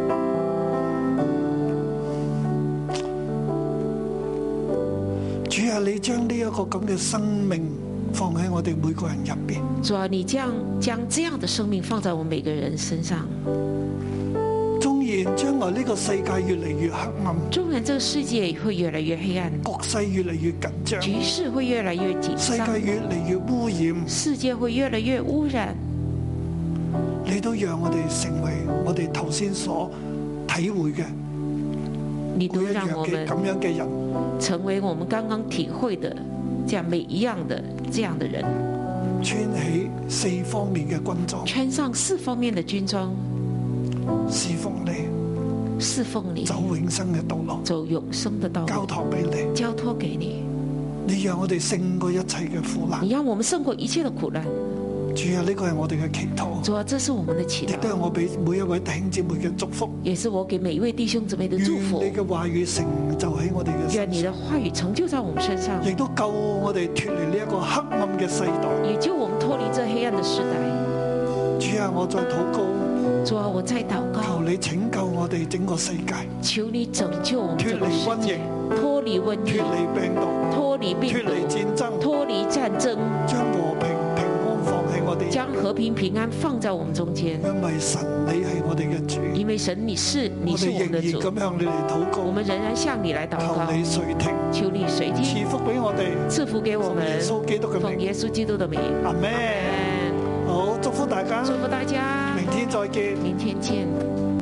主啊，你將呢一個咁嘅生命放喺我哋每個人入邊。 主啊，你將這樣的生命放在我們每個人身上。 縱然將來呢個世界越嚟越黑暗， 縱然這個世界會越來越黑暗， 局勢越嚟越緊張， 局勢會越來越緊世張， 界越嚟越污染， 世界會越來越污染。 你都讓我哋成為我哋頭先所體會嘅你都每一樣讓我們嘅咁樣嘅人， 成為我們剛剛體會的這樣每一樣的這樣的人， 穿起四方面嘅軍裝， 穿上四方面的軍裝， 侍奉你， 侍奉你， 走永生嘅道路， 走永生的道交路， 託俾你。 交託給你。 你讓我哋勝過一切嘅苦難。 你讓我們勝過一切的苦難。 主啊，呢個係我哋嘅祈禱， 主啊，這是我們的祈亦都係禱， 我俾每一位弟兄姊妹嘅祝福。 也是我給每一位弟兄姊妹的祝福。 願你嘅話語成就喺我哋嘅身上， 願你的話語成就在我們身上， 亦都救我哋脫離呢一個黑暗嘅世代。 也救我們脫離這黑暗的時代。 主啊，我再禱告， 主啊，我再禱告， 求你拯救我哋整個世界， 求你拯救我們這個世界，脫離瘟疫， 脫離病毒， 脫離病脫離毒， 戰爭， 脫離戰爭， 將和平平安放喺我哋。 將和平平安放在我們中間。 因為神你係我哋嘅主， 因為神你是我哋仍然我們的主， 咁向你嚟禱告， 我們仍然向你來禱求告， 你垂聽， 求你隨賜機福俾我哋， 賜福給我奉耶們， 穌基督嘅名， 奉耶穌基督的名。 阿門。好，祝福大家， 祝福大家， 明天再見。 明天見。